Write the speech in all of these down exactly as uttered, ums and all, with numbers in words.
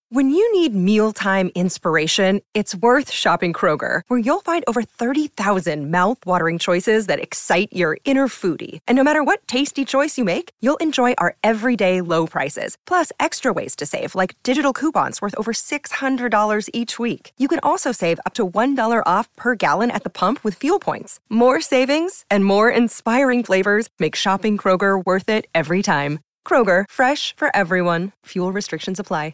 When you need mealtime inspiration, it's worth shopping Kroger, where you'll find over thirty thousand mouth-watering choices that excite your inner foodie. And no matter what tasty choice you make, you'll enjoy our everyday low prices, plus extra ways to save, like digital coupons worth over six hundred dollars each week. You can also save up to one dollar off per gallon at the pump with fuel points. More savings and more inspiring flavors make shopping Kroger worth it every time. Kroger, fresh for everyone. Fuel restrictions apply.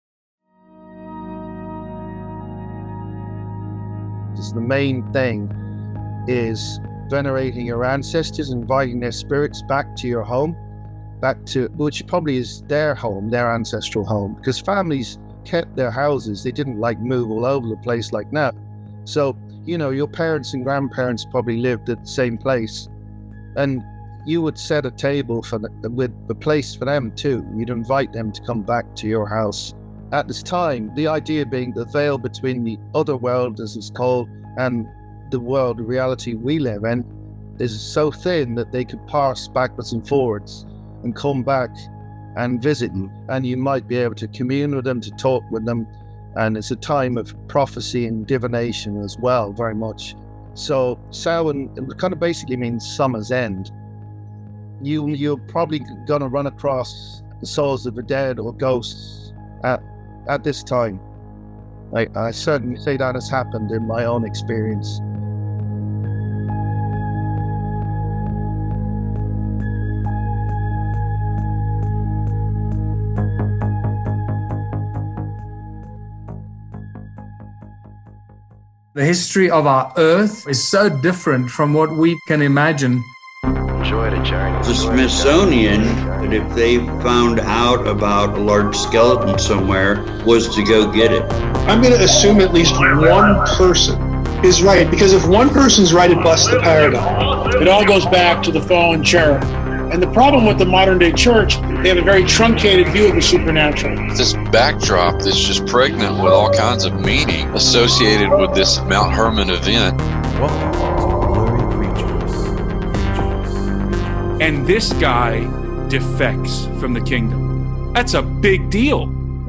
The main thing is venerating your ancestors, inviting their spirits back to your home, back to, which probably is their home, their ancestral home, because families kept their houses. They didn't like move all over the place like now. So, you know, your parents and grandparents probably lived at the same place, and you would set a table for the, with the place for them too. You'd invite them to come back to your house. At this time, the idea being the veil between the other world, as it's called, and the world, the reality we live in, is so thin that they could pass backwards and forwards and come back and visit you. And you might be able to commune with them, to talk with them. And it's a time of prophecy and divination as well, very much. So Samhain, it kind of basically means summer's end. You, you're probably going to run across the souls of the dead or ghosts at at this time. I, I certainly say that has happened in my own experience. The history of our Earth is so different from what we can imagine. Enjoy the journey. The Smithsonian, if they found out about a large skeleton somewhere, was to go get it. I'm going to assume at least one person is right, because if one person's right, it busts the paradigm. It all goes back to the fallen cherub. And the problem with the modern day church, they have a very truncated view of the supernatural. This backdrop that's just pregnant with all kinds of meaning associated with this Mount Hermon event. Welcome to Blurry Creatures. And this guy defects from the kingdom. That's a big deal.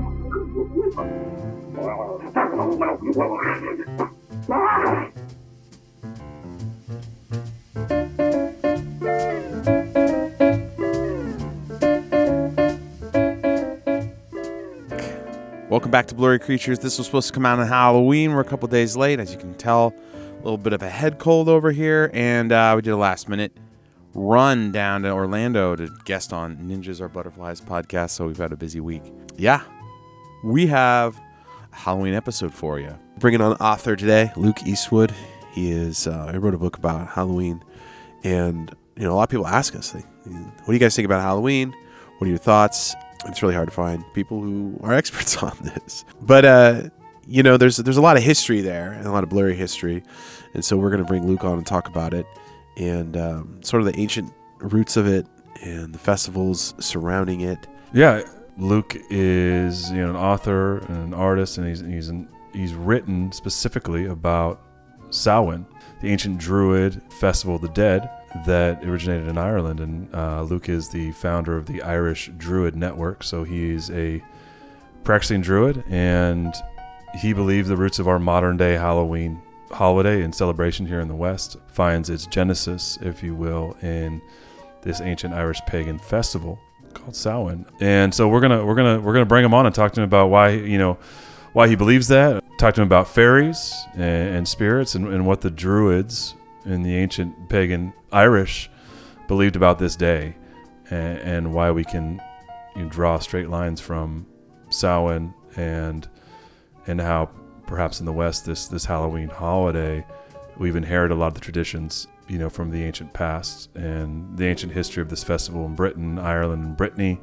Welcome back to Blurry Creatures. This was supposed to come out on Halloween. We're a couple days late, as you can tell. A little bit of a head cold over here, and uh, we did a last minute run down to Orlando to guest on Ninjas Are Butterflies podcast, so we've had a busy week. Yeah, we have a Halloween episode for you. Bringing on author today, Luke Eastwood. He is, uh, he wrote a book about Halloween, and you know, a lot of people ask us, like, what do you guys think about Halloween? What are your thoughts? It's really hard to find people who are experts on this. But, uh, you know, there's there's a lot of history there and a lot of blurry history. And so we're going to bring Luke on and talk about it and um, sort of the ancient roots of it and the festivals surrounding it. Yeah, Luke is, you know, an author and an artist, and he's he's an, he's written specifically about Samhain, the ancient Druid festival of the dead that originated in Ireland, and uh, Luke is the founder of the Irish Druid Network. So he's a practicing Druid, and he believes the roots of our modern day Halloween holiday and celebration here in the West finds its genesis, if you will, in this ancient Irish pagan festival called Samhain. And so we're gonna we're gonna we're gonna bring him on and talk to him about why you know why he believes that. Talk to him about fairies and, and spirits and, and what the Druids in the ancient pagan Irish believed about this day, and, and why we can you know, draw straight lines from Samhain and and how perhaps in the West this this Halloween holiday we've inherited a lot of the traditions you know from the ancient past and the ancient history of this festival in Britain, Ireland, and Brittany,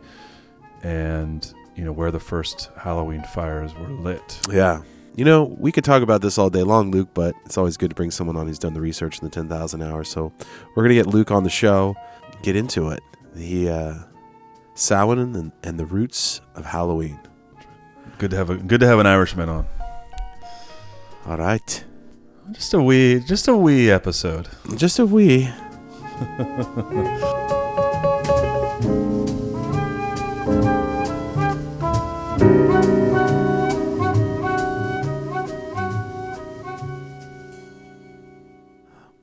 and you know where the first Halloween fires were lit. Yeah. You know, we could talk about this all day long, Luke, but it's always good to bring someone on who's done the research in the ten thousand hours. So we're going to get Luke on the show, get into it. The uh, Samhain and, and the roots of Halloween. Good to have a good to have an Irishman on. All right. Just a wee, just a wee episode. Just a wee.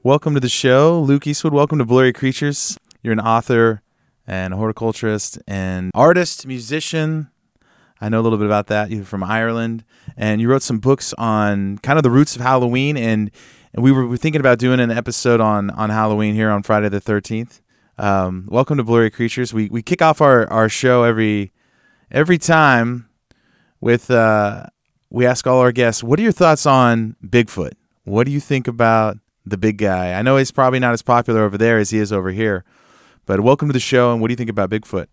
welcome to the show. Luke Eastwood, welcome to Blurry Creatures. You're an author and a horticulturist and artist, musician. I know a little bit about that. You're from Ireland, and you wrote some books on kind of the roots of Halloween, and, and we were, we were thinking about doing an episode on, on Halloween here on Friday the thirteenth. Um, welcome to Blurry Creatures. We we kick off our, our show every every time with uh, we ask all our guests, what are your thoughts on Bigfoot? What do you think about the big guy? I know he's probably not as popular over there as he is over here, but welcome to the show, and what do you think about Bigfoot?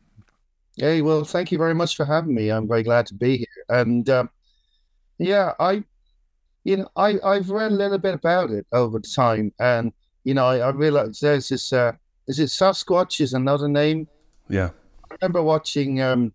Hey, well, thank you very much for having me. I'm very glad to be here. And um, yeah, I, you know, I, I've read a little bit about it over time. And, you know, I, I realized there's this, uh, is it Sasquatch is another name? Yeah. I remember watching, um,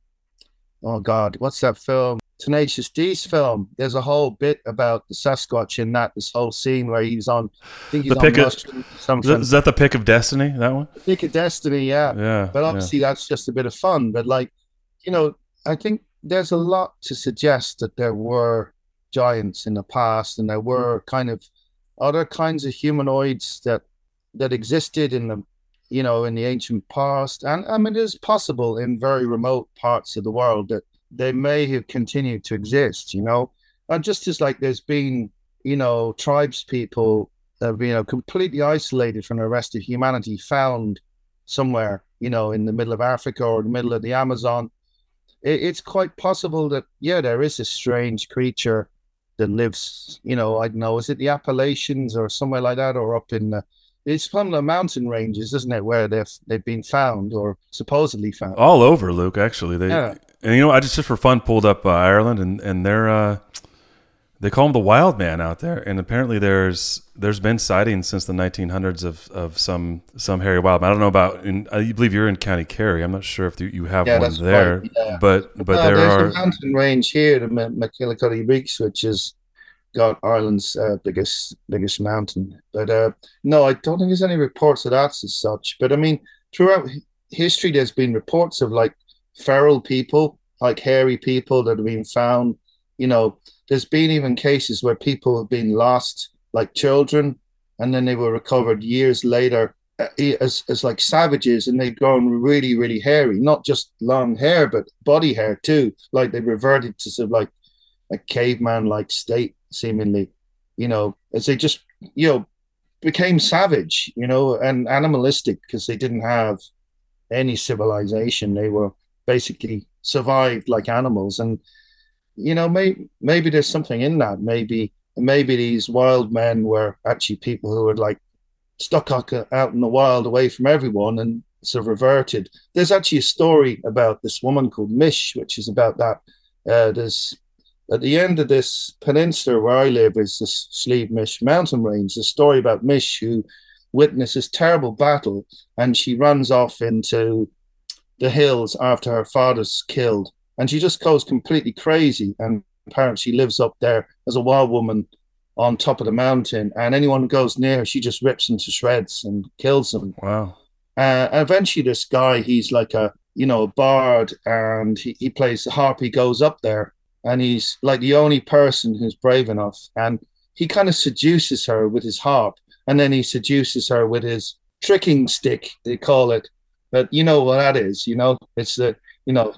oh God, what's that film? Tenacious D's film. There's a whole bit about the Sasquatch in that, this whole scene where he's on, I think he's the on pick of, mushrooms or something. Is that the Pick of Destiny, that one? The Pick of Destiny, yeah. Yeah. But obviously yeah. that's just a bit of fun. But like, you know, I think there's a lot to suggest that there were giants in the past, and there were kind of other kinds of humanoids that that existed in the, you know, in the ancient past. And I mean, it is possible in very remote parts of the world that they may have continued to exist, you know, and just as like there's been, you know, tribes people that have been, you know, completely isolated from the rest of humanity, found somewhere, you know, in the middle of Africa or the middle of the Amazon. It, it's quite possible that, yeah, there is a strange creature that lives, you know, I don't know, is it the Appalachians or somewhere like that, or up in the, it's from the mountain ranges, isn't it, where they've they've been found or supposedly found? All over, Luke. Actually, they yeah. And you know, I just just for fun pulled up uh, Ireland, and and they're uh, they call him the Wild Man out there, and apparently there's there's been sightings since the nineteen hundreds of, of some some hairy wild man. I don't know about. In, I believe you're in County Kerry. I'm not sure if you, you have yeah, one there, right, yeah. but but well, there there's are a mountain range here, the McKillicuddy Reeks, which is got Ireland's uh, biggest biggest mountain. But uh, no, I don't think there's any reports of that as such. But I mean, throughout history, there's been reports of like feral people, like hairy people that have been found. You know, there's been even cases where people have been lost, like children, and then they were recovered years later as as like savages, and they've grown really, really hairy. Not just long hair, but body hair too. Like they reverted to sort of like a caveman-like state, seemingly. You know, as they just, you know, became savage, you know, and animalistic because they didn't have any civilization. They were basically survived like animals. And you know, maybe maybe there's something in that. Maybe maybe these wild men were actually people who were like stuck out in the wild away from everyone and sort of reverted. There's actually a story about this woman called Mish, which is about that. Uh, there's at the end of this peninsula where I live is this Slieve Mish mountain range. There's a story about Mish who witnesses terrible battle, and she runs off into the hills after her father's killed, and she just goes completely crazy. And apparently she lives up there as a wild woman on top of the mountain, and anyone who goes near her, she just rips them to shreds and kills them. Wow. Uh, and eventually this guy, he's like a, you know, a bard, and he, he plays the harp. He goes up there, and he's like the only person who's brave enough, and he kind of seduces her with his harp, and then he seduces her with his tricking stick, they call it. But you know what that is, you know, it's the, you know.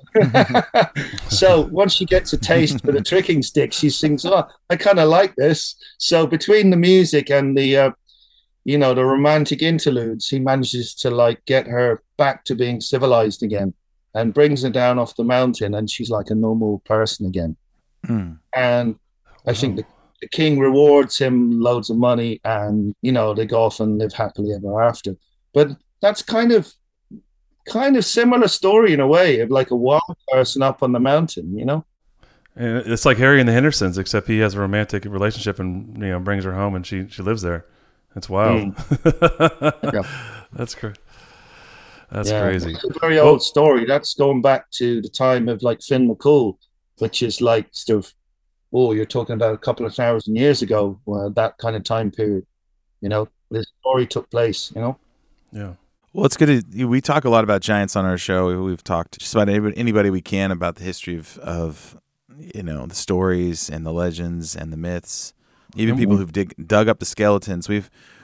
So once she gets a taste for the tricking stick, she sings, oh, I kind of like this. So between the music and the, uh, you know, the romantic interludes, he manages to like get her back to being civilized again and brings her down off the mountain, and she's like a normal person again. Mm. And I think the, the king rewards him loads of money, and, you know, they go off and live happily ever after. But that's kind of, kind of similar story in a way of like a wild person up on the mountain, you know? And it's like Harry and the Hendersons, except he has a romantic relationship and, you know, brings her home and she, she lives there. It's wild. Mm. Yeah. That's crazy. That's yeah, crazy. It's a very old story. That's going back to the time of like Finn McCool, which is like sort of, oh, you're talking about a couple of thousand years ago, well, that kind of time period. You know, this story took place, you know? Yeah. Well, it's good to, we talk a lot about giants on our show. We've talked just about anybody, anybody we can about the history of, of, you know, the stories and the legends and the myths. Even people who've dig, dug up the skeletons. We've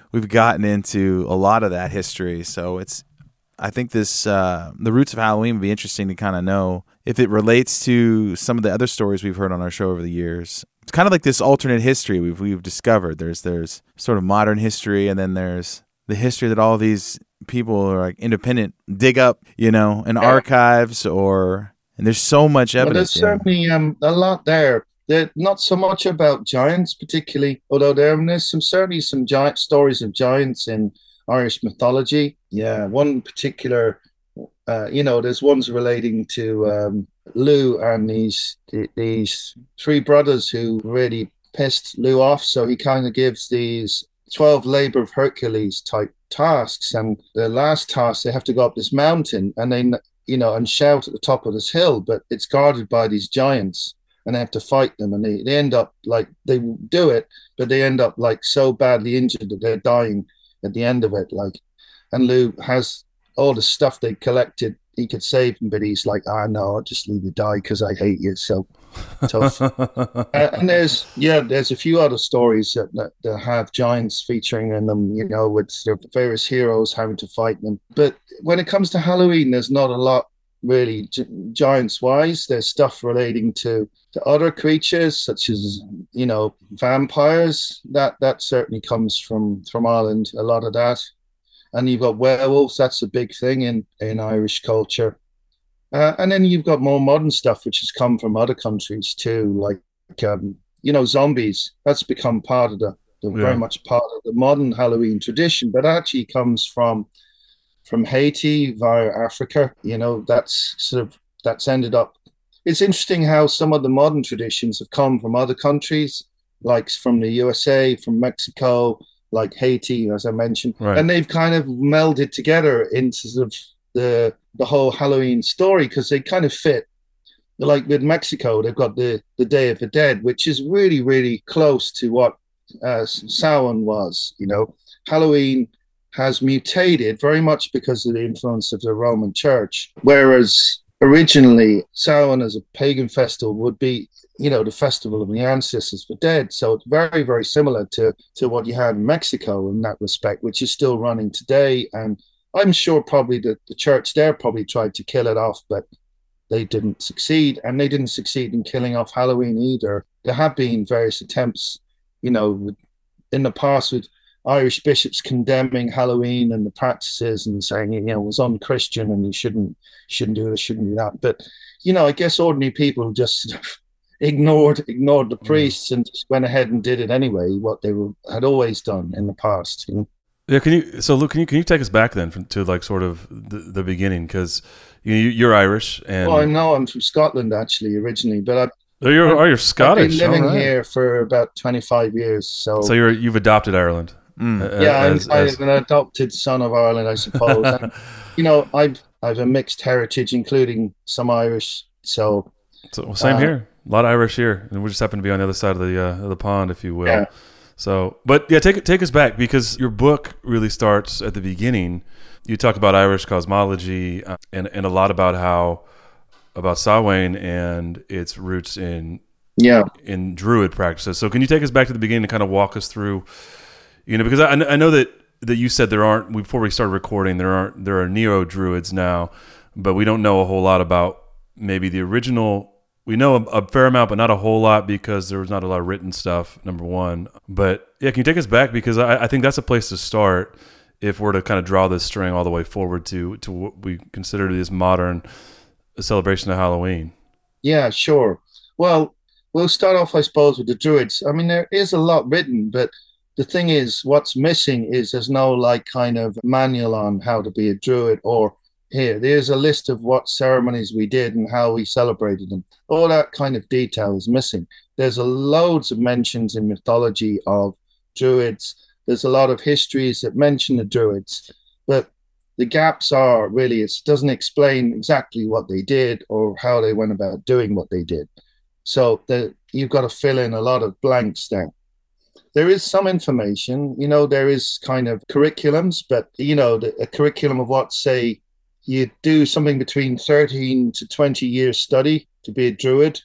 we've gotten into a lot of that history. So it's, I think this, uh, the roots of Halloween would be interesting to kind of know if it relates to some of the other stories we've heard on our show over the years. It's kind of like this alternate history we've we've discovered. There's there's sort of modern history, and then there's the history that all these people are like independent dig up, you know, in yeah. archives, or and there's so much evidence. Well, there's yeah. certainly um, a lot there. They're not so much about giants particularly, although there, there's some certainly some giant stories of giants in Irish mythology. Yeah, one particular, uh, you know, there's ones relating to um, Lugh and these these three brothers who really pissed Lugh off. So he kind of gives these twelve labor of Hercules type tasks, and the last task they have to go up this mountain and then you know and shout at the top of this hill, but it's guarded by these giants. And they have to fight them, and they, they end up like they do it, but they end up like so badly injured that they're dying at the end of it. Like, and Lugh has all the stuff they collected. He could save them, but he's like, ah, no, I'll just leave you die because I hate you. So tough. uh, and there's yeah, there's a few other stories that, that that have giants featuring in them. You know, with their various heroes having to fight them. But when it comes to Halloween, there's not a lot really gi- giants wise. There's stuff relating to to other creatures such as you know vampires. That that certainly comes from from Ireland, a lot of that. And you've got werewolves. That's a big thing in in Irish culture. Uh, and then you've got more modern stuff which has come from other countries too, like um, you know zombies. That's become part of the, the yeah. very much part of the modern Halloween tradition, but actually comes from from Haiti via Africa. You know, that's sort of that's ended up. It's interesting how some of the modern traditions have come from other countries, like from the U S A, from Mexico, like Haiti, as I mentioned, right. and they've kind of melded together into sort of the the whole Halloween story because they kind of fit. Like with Mexico, they've got the the Day of the Dead, which is really really close to what uh, Samhain was. You know, Halloween has mutated very much because of the influence of the Roman Church, whereas originally Samhain as a pagan festival would be, you know, the festival of the ancestors for dead. So it's very, very similar to, to what you had in Mexico in that respect, which is still running today. And I'm sure probably that the church there probably tried to kill it off, but they didn't succeed. And they didn't succeed in killing off Halloween either. There have been various attempts, you know, in the past with Irish bishops condemning Halloween and the practices and saying, you know, it was unchristian and you shouldn't shouldn't do this, shouldn't do that. But, you know, I guess ordinary people just ignored ignored the priests and just went ahead and did it anyway, what they were, had always done in the past. You know? Yeah, can you? So, Luke, can you can you take us back then from, to like sort of the, the beginning? Because you, you're Irish, and well, I know I'm from Scotland actually originally, but I. Oh, you're, oh, you're Scottish. I've been living right. here for about twenty-five years. So, so you're you've adopted Ireland. Mm. Yeah, as, I'm, as... I'm an adopted son of Ireland, I suppose. And, you know, I've I've a mixed heritage, including some Irish. So, so well, same uh, here. A lot of Irish here, and we just happen to be on the other side of the uh, of the pond, if you will. Yeah. So, but yeah, take take us back because your book really starts at the beginning. You talk about Irish cosmology uh, and and a lot about how about Samhain and its roots in yeah in Druid practices. So, can you take us back to the beginning and kind of walk us through? You know, because I, I know that, that you said there aren't, before we started recording, there aren't there are neo-Druids now, but we don't know a whole lot about maybe the original. We know a, a fair amount, but not a whole lot because there was not a lot of written stuff, number one. But yeah, can you take us back? Because I, I think that's a place to start if we're to kind of draw this string all the way forward to, to what we consider this modern celebration of Halloween. Yeah, sure. Well, we'll start off, I suppose, with the Druids. I mean, there is a lot written, but the thing is, what's missing is there's no like kind of manual on how to be a Druid, or here, there's a list of what ceremonies we did and how we celebrated them. All that kind of detail is missing. There's a loads of mentions in mythology of Druids. There's a lot of histories that mention the Druids, but the gaps are really, it doesn't explain exactly what they did or how they went about doing what they did. So the, you've got to fill in a lot of blanks there. There is some information, you know, there is kind of curriculums, but, you know, the, a curriculum of what, say, you do something between thirteen to twenty years study to be a Druid,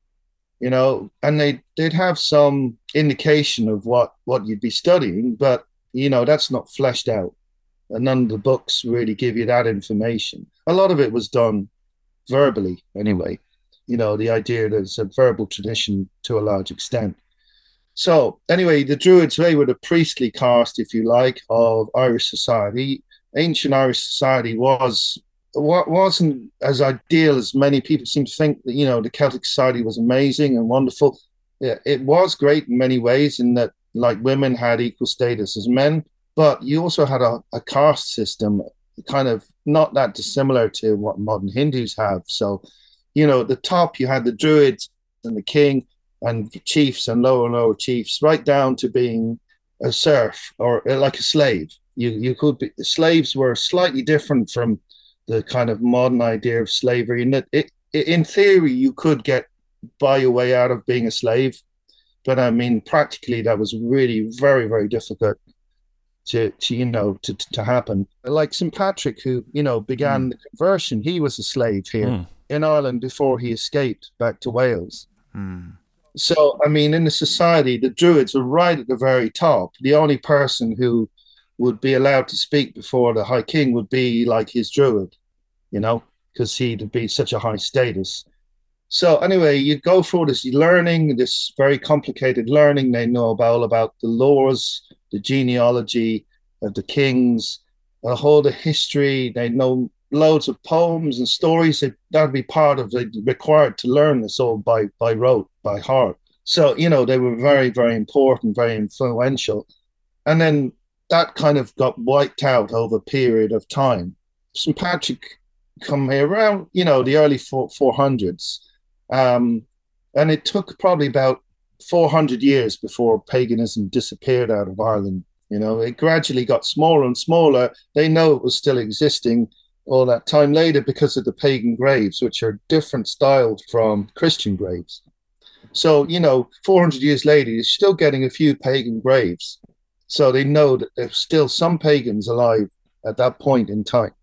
you know, and they, they'd have some indication of what, what you'd be studying, but you know, that's not fleshed out. And none of the books really give you that information. A lot of it was done verbally anyway. You know, the idea that it's a verbal tradition to a large extent. So anyway, the Druids, they were the priestly caste, if you like, of Irish society. Ancient Irish society was wasn't as ideal as many people seem to think. That, you know, the Celtic society was amazing and wonderful. Yeah, it was great in many ways in that, like, women had equal status as men, but you also had a, a caste system, kind of not that dissimilar to what modern Hindus have. So, you know, at the top you had the Druids and the king and chiefs and lower and lower chiefs, right down to being a serf or like a slave. You you could be, slaves were slightly different from the kind of modern idea of slavery, in that it, it, in theory you could get buy your way out of being a slave, but I mean practically that was really very very difficult to, to you know to, to happen. Like Saint Patrick, who you know began mm. the conversion, he was a slave here mm. in Ireland before he escaped back to Wales. Mm. So I mean, in the society, the Druids were right at the very top. The only person who would be allowed to speak before the High King would be like his Druid, you know, because he'd be such a high status. So anyway, you go through this learning, this very complicated learning. They know about all about the laws, the genealogy of the kings, the whole the history. They know loads of poems and stories. That that'd be part of the required to learn this all by by rote, by heart. So you know they were very very important, very influential, and then that kind of got wiped out over a period of time. Saint Patrick come here around you know the early four hundreds. Um, and it took probably about four hundred years before paganism disappeared out of Ireland. You know, it gradually got smaller and smaller. They know it was still existing all that time later because of the pagan graves, which are different styles from Christian graves. So, you know, four hundred years later, you're still getting a few pagan graves. So they know that there's still some pagans alive at that point in time.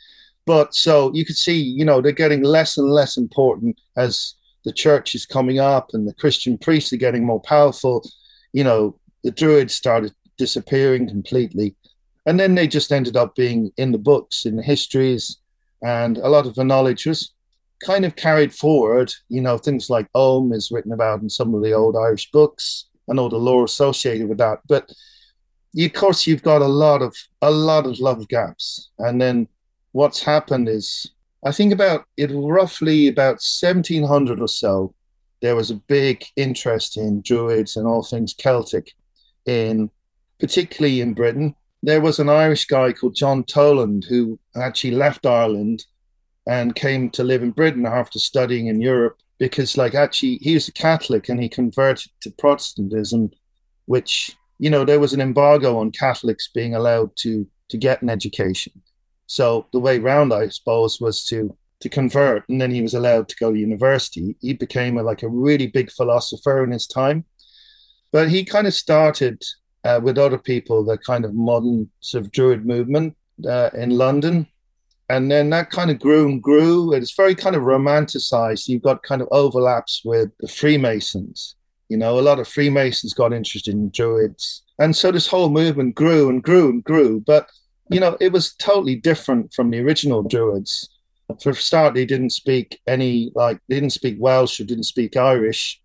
But so you could see, you know, they're getting less and less important as the church is coming up and the Christian priests are getting more powerful. You know, the Druids started disappearing completely. And then they just ended up being in the books, in the histories, and a lot of the knowledge was kind of carried forward. You know, things like Ogham is written about in some of the old Irish books and all the lore associated with that. But you, of course, you've got a lot of a lot of love gaps. And then what's happened is, I think about it roughly about seventeen hundred or so, there was a big interest in Druids and all things Celtic, in particularly in Britain. There was an Irish guy called John Toland who actually left Ireland and came to live in Britain after studying in Europe, because like actually he was a Catholic and he converted to Protestantism, which, you know, there was an embargo on Catholics being allowed to to get an education. So the way round, I suppose, was to to convert, and then he was allowed to go to university. He became a, like a really big philosopher in his time, but he kind of started uh, with other people the kind of modern sort of Druid movement uh, in London, and then that kind of grew and grew. It's very kind of romanticized. You've got kind of overlaps with the Freemasons. You know, a lot of Freemasons got interested in Druids, and so this whole movement grew and grew and grew. But you know, it was totally different from the original Druids. For a start, they didn't speak any, like, they didn't speak Welsh or didn't speak Irish.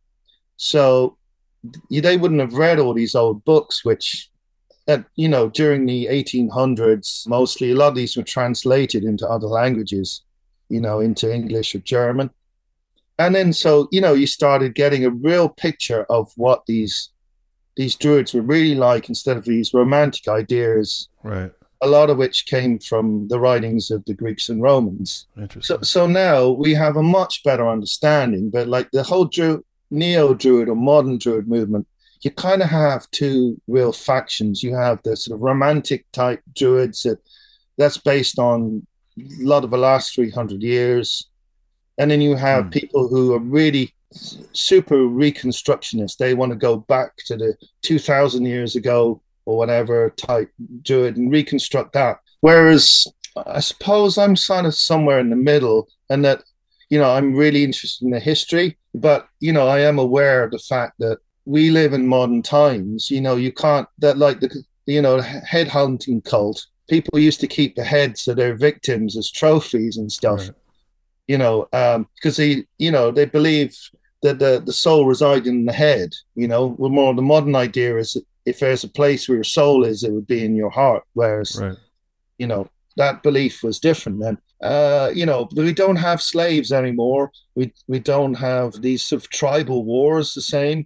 So they wouldn't have read all these old books, which, uh, you know, during the eighteen hundreds, mostly, a lot of these were translated into other languages, you know, into English or German. And then, so, you know, you started getting a real picture of what these, these Druids were really like, instead of these romantic ideas. Right. A lot of which came from the writings of the Greeks and Romans. Interesting. So, so now we have a much better understanding. But like the whole Dru- neo-Druid or modern Druid movement, you kind of have two real factions. You have the sort of romantic type Druids that that's based on a lot of the last three hundred years. And then you have mm. people who are really super reconstructionist. They want to go back to the two thousand years ago or whatever type Druid and reconstruct that. Whereas I suppose I'm sort of somewhere in the middle, and that, you know, I'm really interested in the history, but, you know, I am aware of the fact that we live in modern times. You know, you can't, that like the, you know, head hunting cult. People used to keep the heads of their victims as trophies and stuff, right. you know, um, because they, you know, they believe that the, the soul resided in the head, you know. Well, more the modern idea is that if there's a place where your soul is, it would be in your heart. Whereas, right. you know, that belief was different then. Uh, you know, we don't have slaves anymore. We we don't have these sort of tribal wars the same.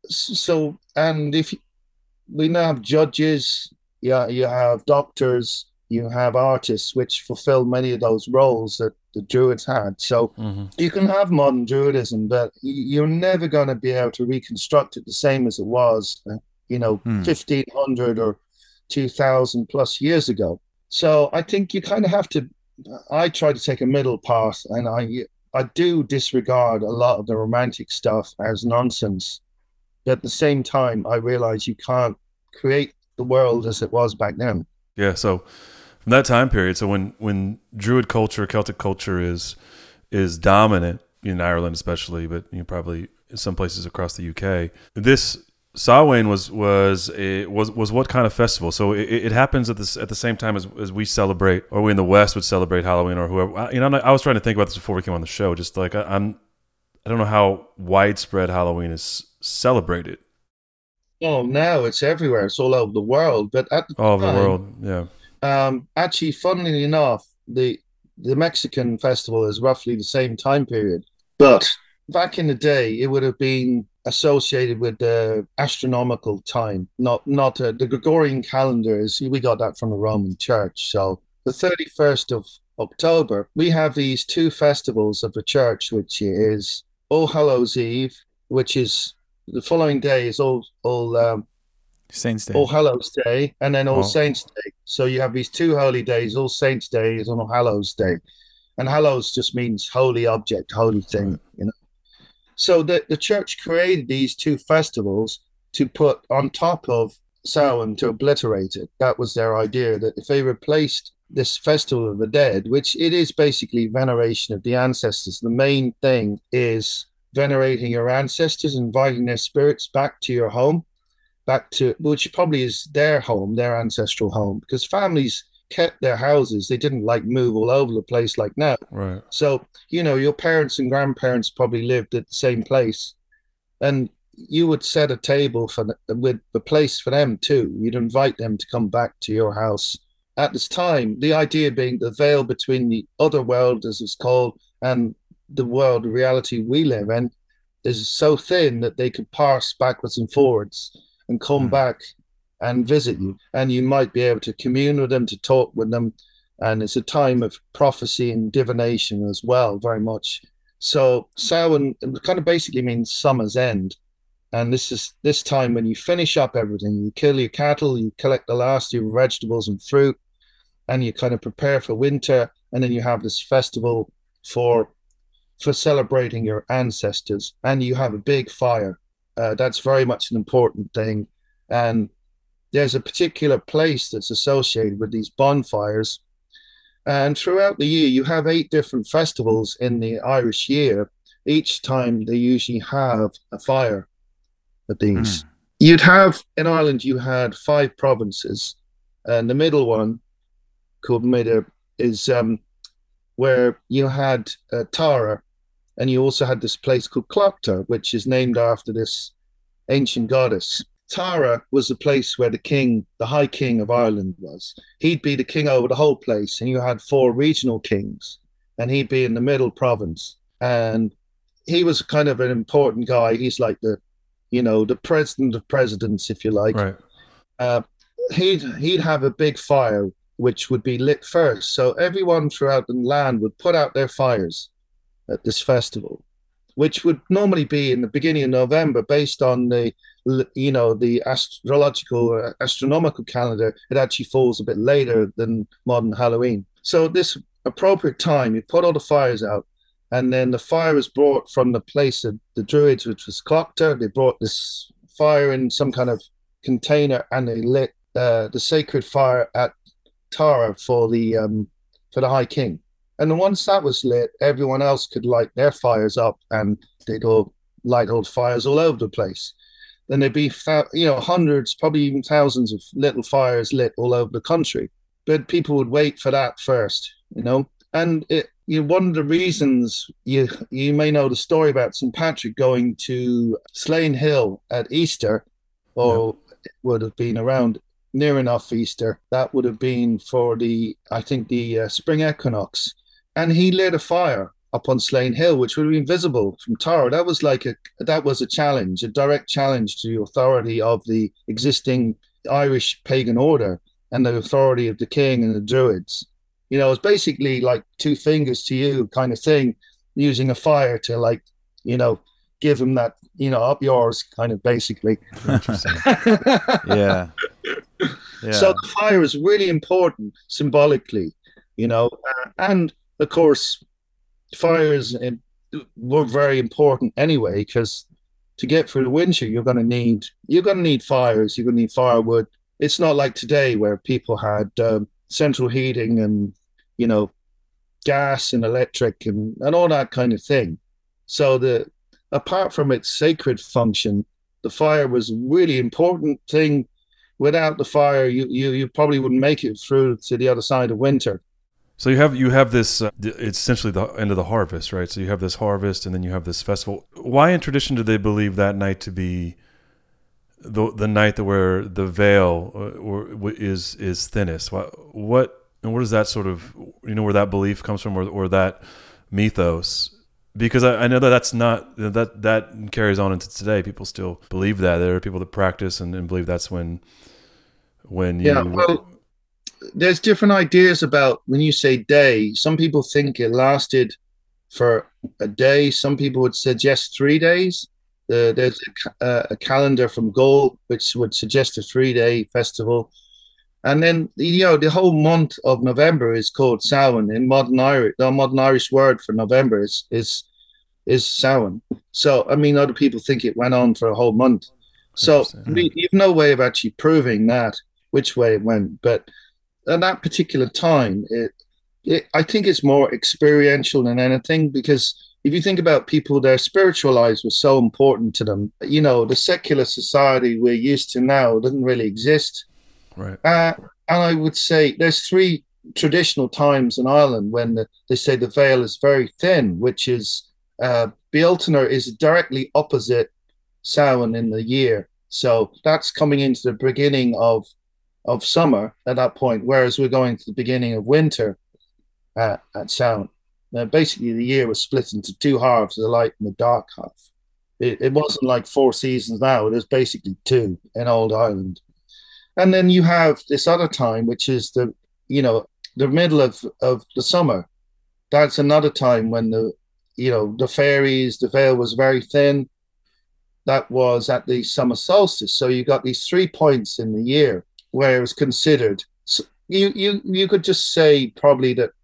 So, and if we now have judges, yeah, you have doctors, you have artists, which fulfill many of those roles that the Druids had. So mm-hmm. you can have modern Druidism, but you're never going to be able to reconstruct it the same as it was, uh, you know, mm. fifteen hundred or two thousand plus years ago. So I think you kind of have to, I try to take a middle path, and I, I do disregard a lot of the romantic stuff as nonsense. But at the same time, I realize you can't create the world as it was back then. Yeah, so from that time period, so when, when Druid culture, Celtic culture is is dominant in Ireland especially, but you know, probably in some places across the U K, this Samhain was was a, was was what kind of festival? So it, it happens at this at the same time as, as we celebrate, or we in the West would celebrate Halloween, or whoever. You know, I was trying to think about this before we came on the show. Just like I, I'm, I don't know how widespread Halloween is celebrated. Oh, now it's everywhere. It's all over the world. But at the all time, over the world, yeah. Um, actually, funnily enough, the the Mexican festival is roughly the same time period. But back in the day, it would have been associated with the astronomical time, not not uh, the Gregorian calendar. Is we got that from the Roman Church. So the thirty-first of October, we have these two festivals of the church, which is All Hallows Eve, which is the following day is all all um, Saints Day, All Hallows Day, and then All Oh. Saints Day. So you have these two holy days, All Saints Day and All Hallows Day, and Hallows just means holy object, holy thing, you know. So the the church created these two festivals to put on top of Samhain to obliterate it. That was their idea, that if they replaced this festival of the dead, which it is basically veneration of the ancestors, the main thing is venerating your ancestors, inviting their spirits back to your home, back to, which probably is their home, their ancestral home, because families kept their houses. They didn't like move all over the place like now. Right. So, you know, your parents and grandparents probably lived at the same place, and you would set a table for the, with the place for them too. You'd invite them to come back to your house. At this time, the idea being the veil between the other world, as it's called, and the world, the reality we live in, is so thin that they could pass backwards and forwards and come mm. back and visit you, and you might be able to commune with them, to talk with them, and it's a time of prophecy and divination as well, very much. So Samhain kind of basically means summer's end, and this is this time when you finish up everything. You kill your cattle, you collect the last of your vegetables and fruit, and you kind of prepare for winter, and then you have this festival for for celebrating your ancestors, and you have a big fire. Uh, that's very much an important thing, and there's a particular place that's associated with these bonfires. And throughout the year, you have eight different festivals in the Irish year. Each time they usually have a fire at these. Mm. You'd have, in Ireland, you had five provinces. And the middle one, called Midder, is um, where you had uh, Tara, and you also had this place called Clochta, which is named after this ancient goddess. Tara was the place where the king, the high king of Ireland was. He'd be the king over the whole place, and you had four regional kings, and he'd be in the middle province. And he was kind of an important guy. He's like the, you know, the president of presidents, if you like. Right. Uh, he'd he'd have a big fire which would be lit first. So everyone throughout the land would put out their fires at this festival, which would normally be in the beginning of November, based on the, you know, the astrological, uh, astronomical calendar. It actually falls a bit later than modern Halloween. So at this appropriate time, you put all the fires out, and then the fire is brought from the place of the Druids, which was Clochta. They brought this fire in some kind of container, and they lit uh, the sacred fire at Tara for the um, for the High King. And then once that was lit, everyone else could light their fires up, and they'd all light old fires all over the place. then there'd be, you know, hundreds, probably even thousands of little fires lit all over the country. But people would wait for that first, you know. And it, you know, one of the reasons you you may know the story about Saint Patrick going to Slane Hill at Easter, or yeah. It would have been around near enough Easter. That would have been for the, I think, the uh, spring equinox. And he lit a fire up on Slane Hill, which would have been visible from Tara. That was like a that was a challenge, a direct challenge to the authority of the existing Irish pagan order and the authority of the king and the druids. You know, it's basically like two fingers to you kind of thing, using a fire to, like, you know, give him that, you know, up yours kind of basically. Interesting. yeah. yeah. So the fire is really important symbolically, you know, uh, and of course, fires were very important anyway, because to get through the winter, you're going to need you're going to need fires. You're going to need firewood. It's not like today where people had um, central heating and, you know, gas and electric and, and all that kind of thing. So the apart from its sacred function, the fire was a really important thing. Without the fire, you you you probably wouldn't make it through to the other side of winter. So you have you have this. Uh, it's essentially the end of the harvest, right? So you have this harvest, and then you have this festival. Why, in tradition, do they believe that night to be the the night that where the veil uh, or is is thinnest? What what and where does that sort of, you know, where that belief comes from, or or that mythos? Because I, I know that that's not that that carries on into today. People still believe that. There are people that practice and, and believe that's when when you. Yeah, well, there's different ideas about when you say day. Some people think it lasted for a day. Some people would suggest three days. Uh, there's a, uh, a calendar from Gaul which would suggest a three-day festival. And then, you know, the whole month of November is called Samhain. In modern Irish, the modern Irish word for November is is is Samhain. So, I mean, other people think it went on for a whole month. So, we, you've no way of actually proving that, which way it went. But at that particular time, it, it I think it's more experiential than anything, because if you think about people, their spiritual lives were so important to them. You know, the secular society we're used to now doesn't really exist. Right. Uh, and I would say there's three traditional times in Ireland when the, they say the veil is very thin, which is uh, Bealtaine is directly opposite Samhain in the year. So that's coming into the beginning of of summer at that point, whereas we're going to the beginning of winter uh, at Samhain. Now, basically, the year was split into two halves, the light and the dark half. It, it wasn't like four seasons now. It was basically two in Old Ireland. And then you have this other time, which is the, you know, the middle of, of the summer. That's another time when the, you know, the fairies, the veil was very thin. That was at the summer solstice. So you got these three points in the year where it was considered. So you, you, you could just say probably that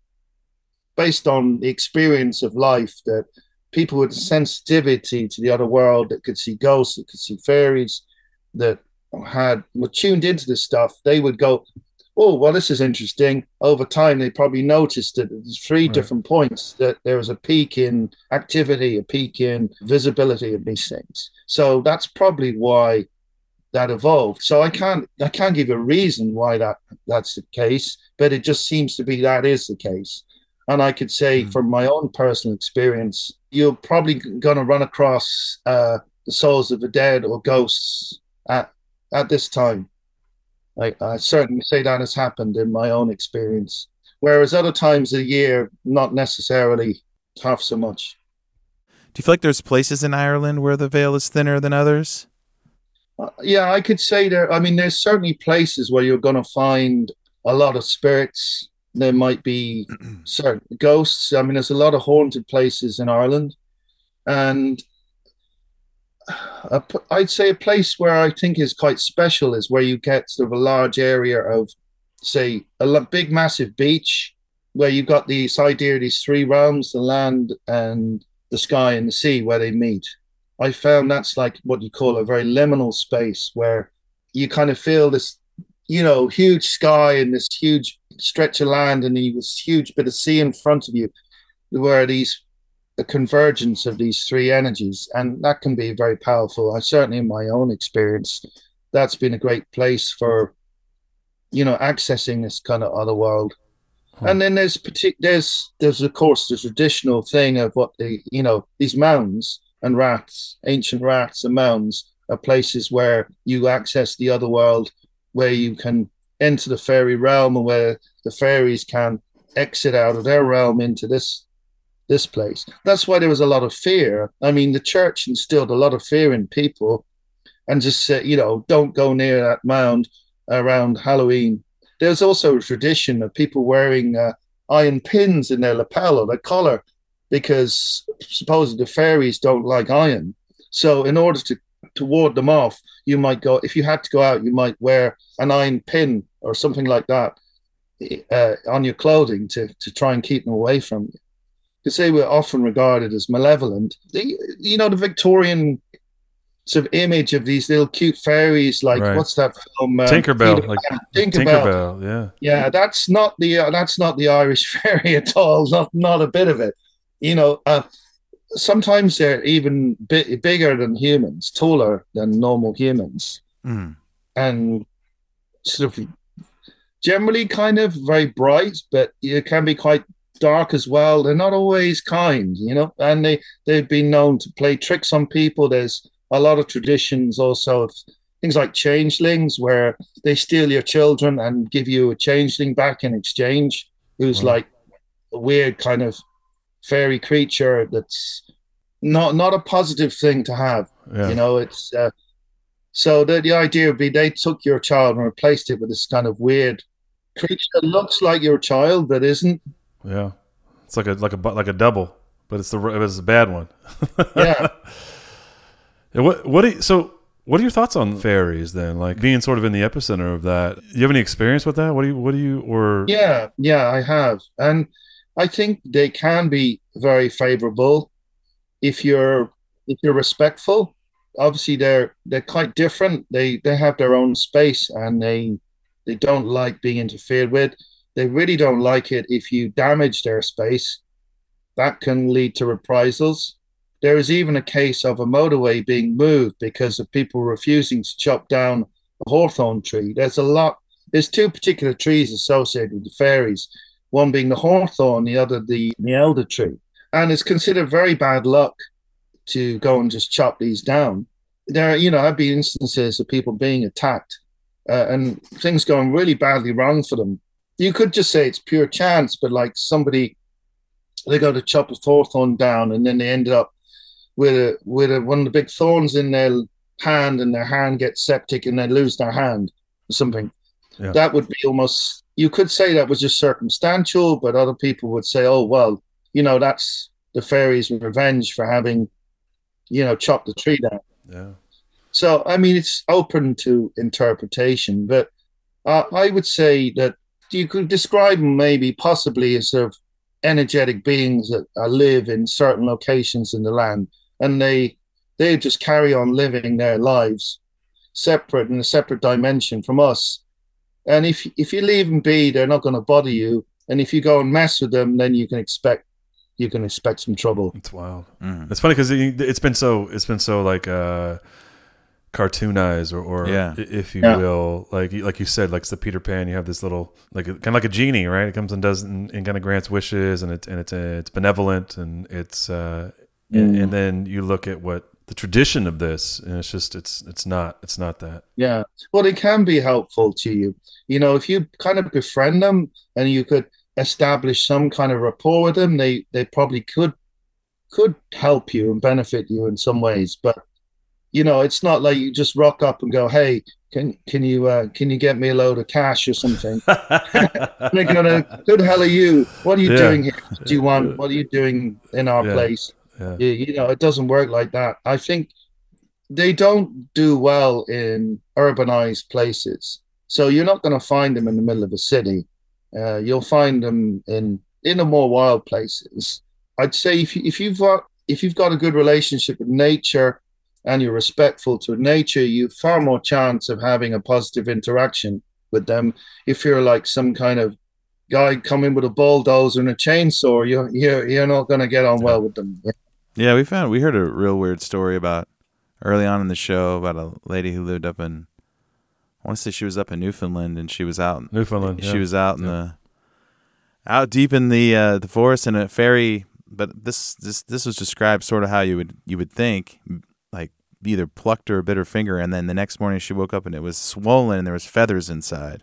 based on the experience of life, that people with sensitivity to the other world, that could see ghosts, that could see fairies, that had were tuned into this stuff, they would go, oh, well, this is interesting. Over time, they probably noticed that there's three right. different points, that there was a peak in activity, a peak in visibility of these things. So that's probably why that evolved. So I can't I can't give a reason why that that's the case, but it just seems to be that is the case. And I could say mm. from my own personal experience, you're probably going to run across uh, the souls of the dead or ghosts at at this time. I, I certainly say that has happened in my own experience, whereas other times of the year, not necessarily half so much. Do you feel like there's places in Ireland where the veil is thinner than others? Uh, yeah, I could say there. I mean, there's certainly places where you're going to find a lot of spirits. There might be certain ghosts. I mean, there's a lot of haunted places in Ireland. And a, I'd say a place where I think is quite special is where you get sort of a large area of, say, a big, massive beach where you've got this idea, these three realms, the land and the sky and the sea, where they meet. I found that's like what you call a very liminal space where you kind of feel this, you know, huge sky and this huge stretch of land and this huge bit of sea in front of you, where these a convergence of these three energies, and that can be very powerful. I certainly, in my own experience, that's been a great place for, you know, accessing this kind of other world. Hmm. And then there's partic- there's there's of course the traditional thing of what the you know these mounds and rats, ancient rats and mounds are places where you access the other world, where you can enter the fairy realm, and where the fairies can exit out of their realm into this this place. That's why there was a lot of fear. I mean, the church instilled a lot of fear in people, and just said, you know, don't go near that mound around Halloween. There's also a tradition of people wearing uh, iron pins in their lapel or their collar, because supposedly the fairies don't like iron. So in order to, to ward them off, you might go, if you had to go out, you might wear an iron pin or something like that uh, on your clothing to, to try and keep them away from you. Because they were often regarded as malevolent. They, you know, the Victorian sort of image of these little cute fairies, like right. what's that film? Um, Tinkerbell, like Tinkerbell. Tinkerbell, yeah, yeah. That's not the uh, that's not the Irish fairy at all. Not not a bit of it. You know, uh, sometimes they're even bit bigger than humans, taller than normal humans, mm. and sort of generally kind of very bright, but it can be quite dark as well. They're not always kind, you know, and they they've been known to play tricks on people. There's a lot of traditions also of things like changelings, where they steal your children and give you a changeling back in exchange, who's wow. like a weird kind of fairy creature that's not not a positive thing to have. Yeah. You know, it's uh, so the, the idea would be they took your child and replaced it with this kind of weird creature that looks like your child but isn't. Yeah, it's like a like a like a double, but it's the it was a bad one. Yeah. And what what do you, so what are your thoughts on fairies then? Like being sort of in the epicenter of that. Do you have any experience with that? What do you what do you or Yeah, yeah, I have. And I think they can be very favorable if you're if you're respectful. Obviously they're they're quite different. They they have their own space, and they they don't like being interfered with. They really don't like it if you damage their space. That can lead to reprisals. There is even a case of a motorway being moved because of people refusing to chop down a hawthorn tree. There's a lot. There's two particular trees associated with the fairies, one being the hawthorn, the other the, the elder tree. And it's considered very bad luck to go and just chop these down. There, you know, have been instances of people being attacked uh, and things going really badly wrong for them. You could just say it's pure chance, but like somebody, they go to chop a hawthorn down, and then they ended up with a, with a, one of the big thorns in their hand, and their hand gets septic and they lose their hand or something. Yeah. That would be almost, you could say that was just circumstantial, but other people would say, oh, well, you know, that's the fairies' revenge for having, you know, chopped the tree down. Yeah. So, I mean, it's open to interpretation, but uh, I would say that you could describe them maybe possibly as sort of energetic beings that uh, live in certain locations in the land, and they they just carry on living their lives separate in a separate dimension from us. And if if you leave them be, they're not going to bother you. And if you go and mess with them, then you can expect you can expect some trouble. It's wild. Mm. It's funny because it, it's been so it's been so like uh, cartoonized, or, or yeah. if you yeah. will, like like you said, like it's the Peter Pan. You have this little like kind of like a genie, right? It comes and does and, and kind of grants wishes, and it's and it's uh, it's benevolent, and it's uh, mm. and, and then you look at what the tradition of this, and it's just it's it's not it's not that. Yeah, well, it can be helpful to you. You know, if you kind of befriend them and you could establish some kind of rapport with them, they they probably could could help you and benefit you in some ways. But you know, it's not like you just rock up and go, "Hey, can can you uh, can you get me a load of cash or something?" They're gonna, "Who the hell are you? What are you yeah. doing here? Do you want? What are you doing in our yeah. place?" Yeah. You, you know, it doesn't work like that. I think they don't do well in urbanized places. So you're not going to find them in the middle of a city. Uh, you'll find them in in the more wild places. I'd say if you, if you've got if you've got a good relationship with nature and you're respectful to nature, you've far more chance of having a positive interaction with them. If you're like some kind of guy come in with a bulldozer and a chainsaw, you're you're, you're not going to get on well with them. Yeah, we found we heard a real weird story about early on in the show about a lady who lived up in, I want to say she was up in Newfoundland, and she was out Newfoundland. She yeah. was out in yeah. the out deep in the uh, the forest in a ferry. But this this this was described sort of how you would you would think, like either plucked her a bitter finger, and then the next morning she woke up and it was swollen and there was feathers inside.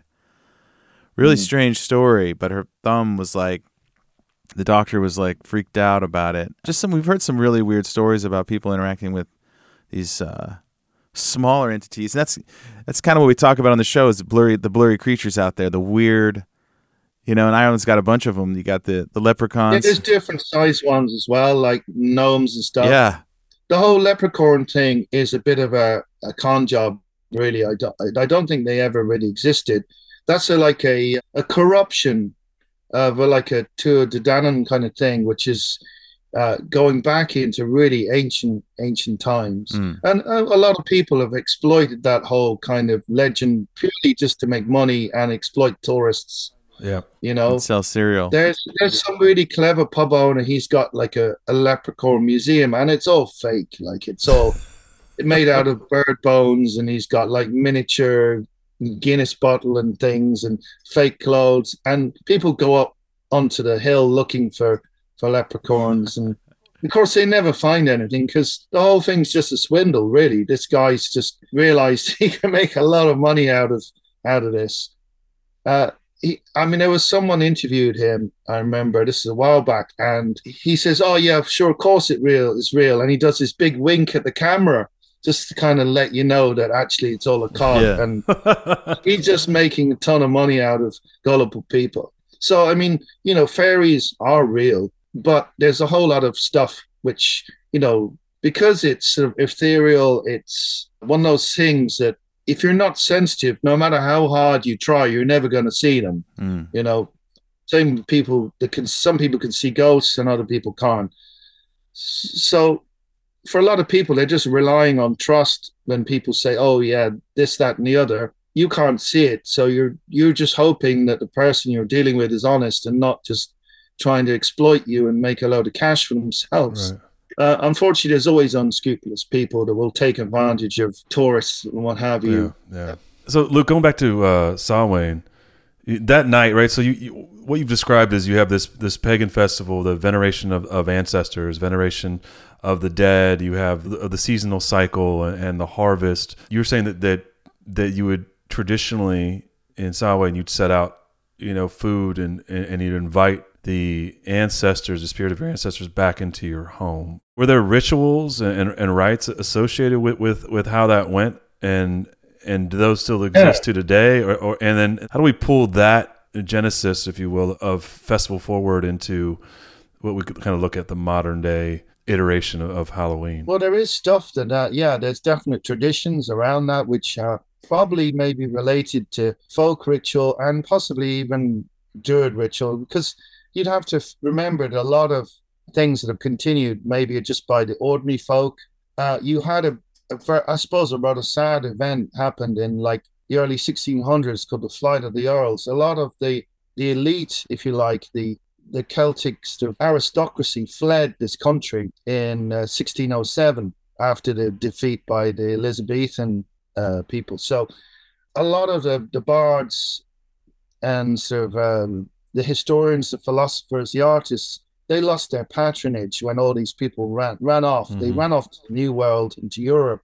Really mm. strange story, but her thumb was like, the doctor was like freaked out about it. Just some, we've heard some really weird stories about people interacting with these uh, smaller entities. And that's that's kind of what we talk about on the show, is the blurry the blurry creatures out there, the weird, you know, and Ireland's got a bunch of them. You got the, the leprechauns. Yeah, there's different size ones as well, like gnomes and stuff. Yeah. The whole leprechaun thing is a bit of a, a con job, really. I don't, I don't think they ever really existed. That's a, like a, a corruption of a, like a Tuatha Dé Danann kind of thing, which is uh, going back into really ancient ancient times. Mm. And a, a lot of people have exploited that whole kind of legend purely just to make money and exploit tourists. Yeah, you know, and sell cereal. There's there's some really clever pub owner. He's got like a, a leprechaun museum, and it's all fake. Like it's all made out of bird bones, and he's got like miniature Guinness bottle and things, and fake clothes. And people go up onto the hill looking for for leprechauns, and of course they never find anything because the whole thing's just a swindle. Really, this guy's just realized he can make a lot of money out of out of this. Uh, He, I mean, there was someone interviewed him, I remember, this is a while back, and he says, oh, yeah, sure, of course it real, it's real. And he does this big wink at the camera just to kind of let you know that actually it's all a con. Yeah. And he's just making a ton of money out of gullible people. So, I mean, you know, fairies are real, but there's a whole lot of stuff which, you know, because it's sort of ethereal, it's one of those things that if you're not sensitive, no matter how hard you try, you're never going to see them. Mm. You know, same people that can, some people can see ghosts and other people can't. So for a lot of people, they're just relying on trust when people say, oh yeah, this, that, and the other. You can't see it. So you're, you're just hoping that the person you're dealing with is honest and not just trying to exploit you and make a load of cash for themselves. Right. Uh, unfortunately, there's always unscrupulous people that will take advantage of tourists and what have you. Yeah. yeah. So, Luke, going back to uh, Samhain, that night, right? So, you, you what you've described is you have this this pagan festival, the veneration of, of ancestors, veneration of the dead. You have the, the seasonal cycle and, and the harvest. You were saying that that that you would traditionally in Samhain you'd set out, you know, food and and, and you'd invite the ancestors, the spirit of your ancestors, back into your home. Were there rituals and, and, and rites associated with, with, with how that went, and and do those still exist yeah. to today? Or, or and then how do we pull that genesis, if you will, of festival forward into what we could kind of look at the modern day iteration of, of Halloween? Well, there is stuff that, uh, yeah, there's definite traditions around that which are probably maybe related to folk ritual and possibly even Druid ritual, because you'd have to remember that a lot of things that have continued maybe just by the ordinary folk. Uh, you had a, a, I suppose, a rather sad event happened in like the early sixteen hundreds called the Flight of the Earls. A lot of the, the elite, if you like, the the Celtic sort of aristocracy fled this country in uh, sixteen oh seven after the defeat by the Elizabethan uh, people. So a lot of the, the bards and sort of um, the historians, the philosophers, the artists, they lost their patronage when all these people ran ran off. Mm-hmm. They ran off to the New World, into Europe,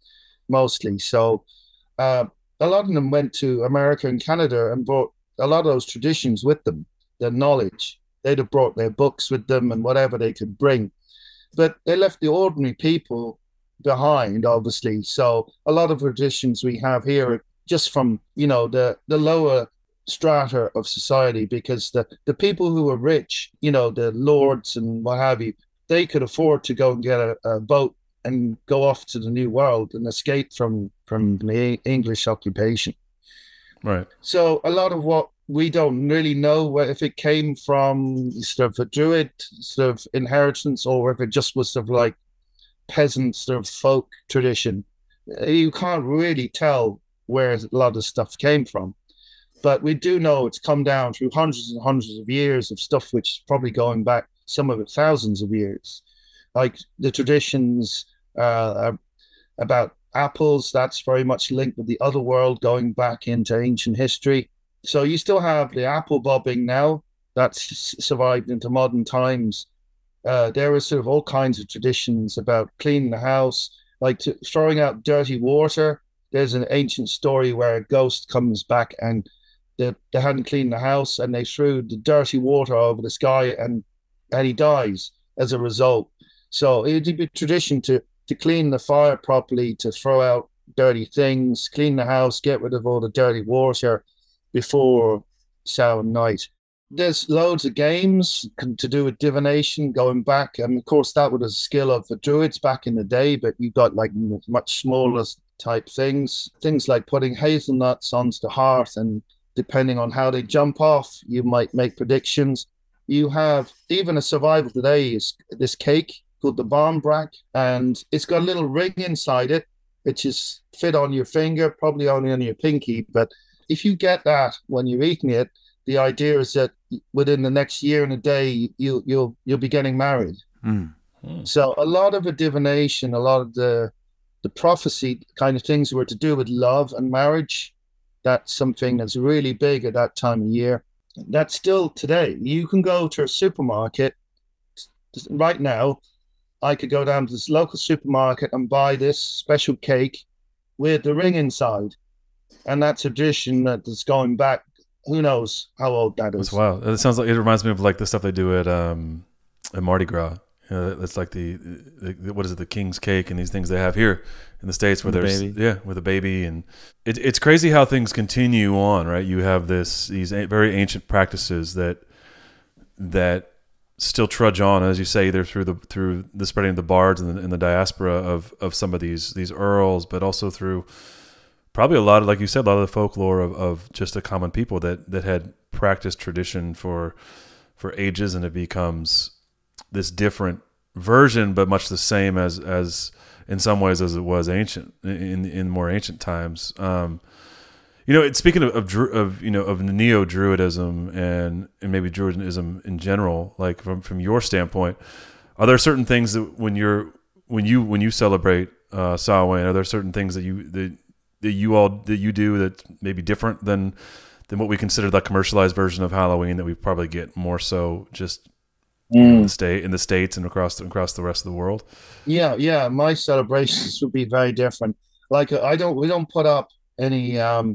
mostly. So uh, a lot of them went to America and Canada and brought a lot of those traditions with them, their knowledge. They'd have brought their books with them and whatever they could bring. But they left the ordinary people behind, obviously. So a lot of traditions we have here are just from, you know, the, the lower strata of society, because the, the people who were rich, you know, the lords and what have you, they could afford to go and get a, a boat and go off to the New World and escape from, from the English occupation. Right. So a lot of what we don't really know if it came from sort of a Druid sort of inheritance or if it just was sort of like peasant sort of folk tradition. You can't really tell where a lot of stuff came from. But we do know it's come down through hundreds and hundreds of years of stuff, which is probably going back, some of it thousands of years. Like the traditions uh, about apples, that's very much linked with the other world going back into ancient history. So you still have the apple bobbing now that's survived into modern times. Uh, there are sort of all kinds of traditions about cleaning the house, like to, throwing out dirty water. There's an ancient story where a ghost comes back and they, they hadn't cleaned the house and they threw the dirty water over the sky and, and he dies as a result. So it'd be a tradition to, to clean the fire properly, to throw out dirty things, clean the house, get rid of all the dirty water before Samhain night. There's loads of games to do with divination going back. And of course, that was a skill of the Druids back in the day, but you've got like much smaller type things. Things like putting hazelnuts onto the hearth, and depending on how they jump off, you might make predictions. You have even a survival today is this cake called the barmbrack, and it's got a little ring inside it, which is fit on your finger, probably only on your pinky. But if you get that when you're eating it, the idea is that within the next year and a day, you, you'll you'll be getting married. Mm. Mm. So a lot of the divination, a lot of the the prophecy kind of things were to do with love and marriage. That's something that's really big at that time of year. That's still today. You can go to a supermarket right now. I could go down to this local supermarket and buy this special cake with the ring inside. And that's a tradition that's going back. Who knows how old that is? That's wild. It sounds like it reminds me of like the stuff they do at um at Mardi Gras. You know, it's like the, the what is it, the king's cake and these things they have here in the States where the there's baby. yeah with a baby, and it, it's crazy how things continue on, right? You have this these very ancient practices that that still trudge on, as you say, either through the through the spreading of the bards and the, and the diaspora of of some of these these earls, but also through probably a lot of, like you said, a lot of the folklore of, of just the common people that, that had practiced tradition for for ages, and it becomes this different version, but much the same as as in some ways as it was ancient in in more ancient times. Um, you know, it's, speaking of of, of you know of neo Druidism and and maybe Druidism in general, like from from your standpoint, are there certain things that when you're when you when you celebrate uh, Samhain, are there certain things that you that that you all that you do that may be different than than what we consider the commercialized version of Halloween that we probably get more so just mm. in the state in the States and across the, across the rest of the world? Yeah, yeah. My celebrations would be very different. Like I don't, we don't put up any um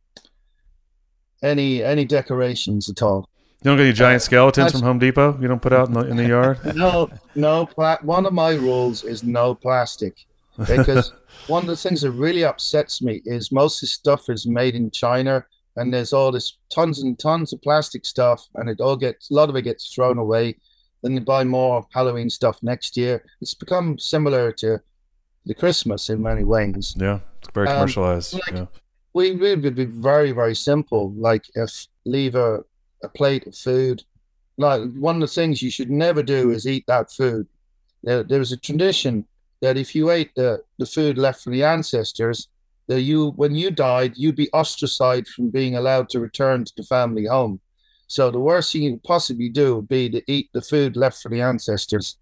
any any decorations at all. You don't get any giant uh, skeletons from Home Depot? You don't put out in the, in the yard? No, no. Pla- one of my rules is no plastic, because one of the things that really upsets me is most of the stuff is made in China, and there's all this tons and tons of plastic stuff, and it all gets a lot of it gets thrown away. Then you buy more Halloween stuff next year. It's become similar to the Christmas in many ways. Yeah, it's very commercialized. Um, like, yeah. We really would be very, very simple. Like if leave a, a plate of food. Like one of the things you should never do is eat that food. There, there's a tradition that if you ate the, the food left from the ancestors, that you, when you died, you'd be ostracized from being allowed to return to the family home. So the worst thing you could possibly do would be to eat the food left from the ancestors.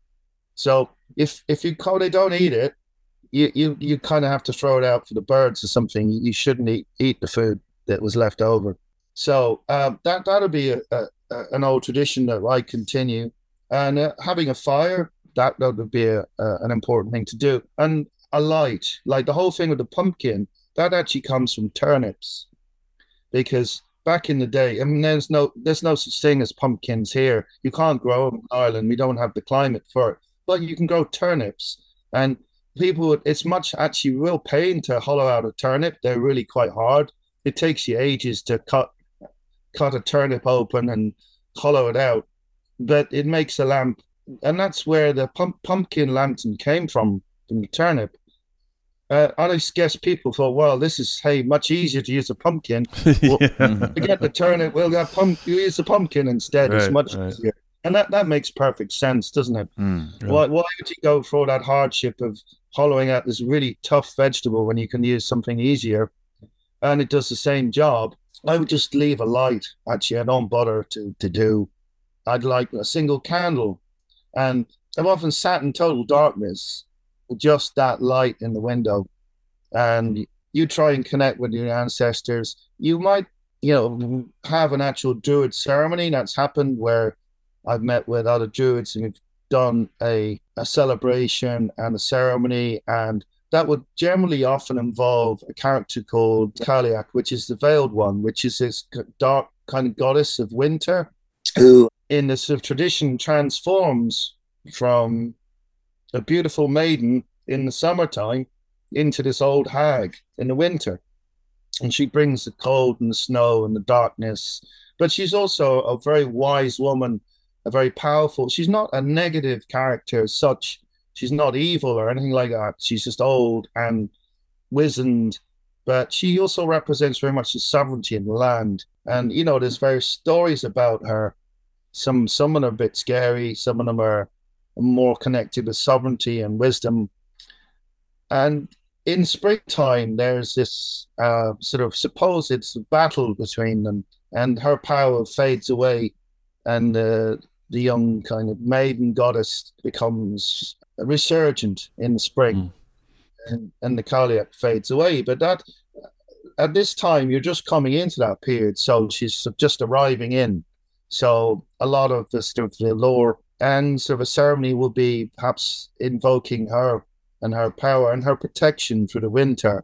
So if if you they don't eat it, you you, you kind of have to throw it out for the birds or something. You shouldn't eat, eat the food that was left over. So um, that that'll be a, a, a, an old tradition that I continue. And uh, having a fire, that, that would be a, a, an important thing to do. And a light, like the whole thing with the pumpkin, that actually comes from turnips. Because back in the day, I mean, there's no there's no such thing as pumpkins here. You can't grow them in Ireland. We don't have the climate for it. But you can grow turnips. And people, would, it's much actually real pain to hollow out a turnip. They're really quite hard. It takes you ages to cut cut a turnip open and hollow it out. But it makes a lamp. And that's where the pump, pumpkin lantern came from, from the turnip. Uh, I guess people thought, well, this is, hey, much easier to use a pumpkin. Well, Yeah. forget the turnip, we'll have pump, you use the pumpkin instead. It's Right, much right. easier. And that, that makes perfect sense, doesn't it? Mm. Why, why would you go for that hardship of hollowing out this really tough vegetable when you can use something easier? And it does the same job. I would just leave a light. Actually, I don't bother to, to do. I'd like a single candle. And I've often sat in total darkness with just that light in the window. And you try and connect with your ancestors. You might, you know, have an actual Druid ceremony that's happened where I've met with other Druids and we've done a, a celebration and a ceremony, and that would generally often involve a character called Kaliak, which is the Veiled One, which is this dark kind of goddess of winter, who in the sort of tradition transforms from a beautiful maiden in the summertime into this old hag in the winter. And she brings the cold and the snow and the darkness. But she's also a very wise woman, a very powerful. She's not a negative character as such. She's not evil or anything like that. She's just old and wizened. But she also represents very much the sovereignty in the land. And, you know, there's various stories about her. Some, some of them are a bit scary. Some of them are more connected with sovereignty and wisdom. And in springtime, there's this uh, sort of supposed battle between them, and her power fades away, and uh, the young kind of maiden goddess becomes resurgent in the spring, mm. and, and the Kaliak fades away. But that at this time, you're just coming into that period, so she's just arriving in. So a lot of the sort of the lore and sort of a ceremony will be perhaps invoking her and her power and her protection through the winter.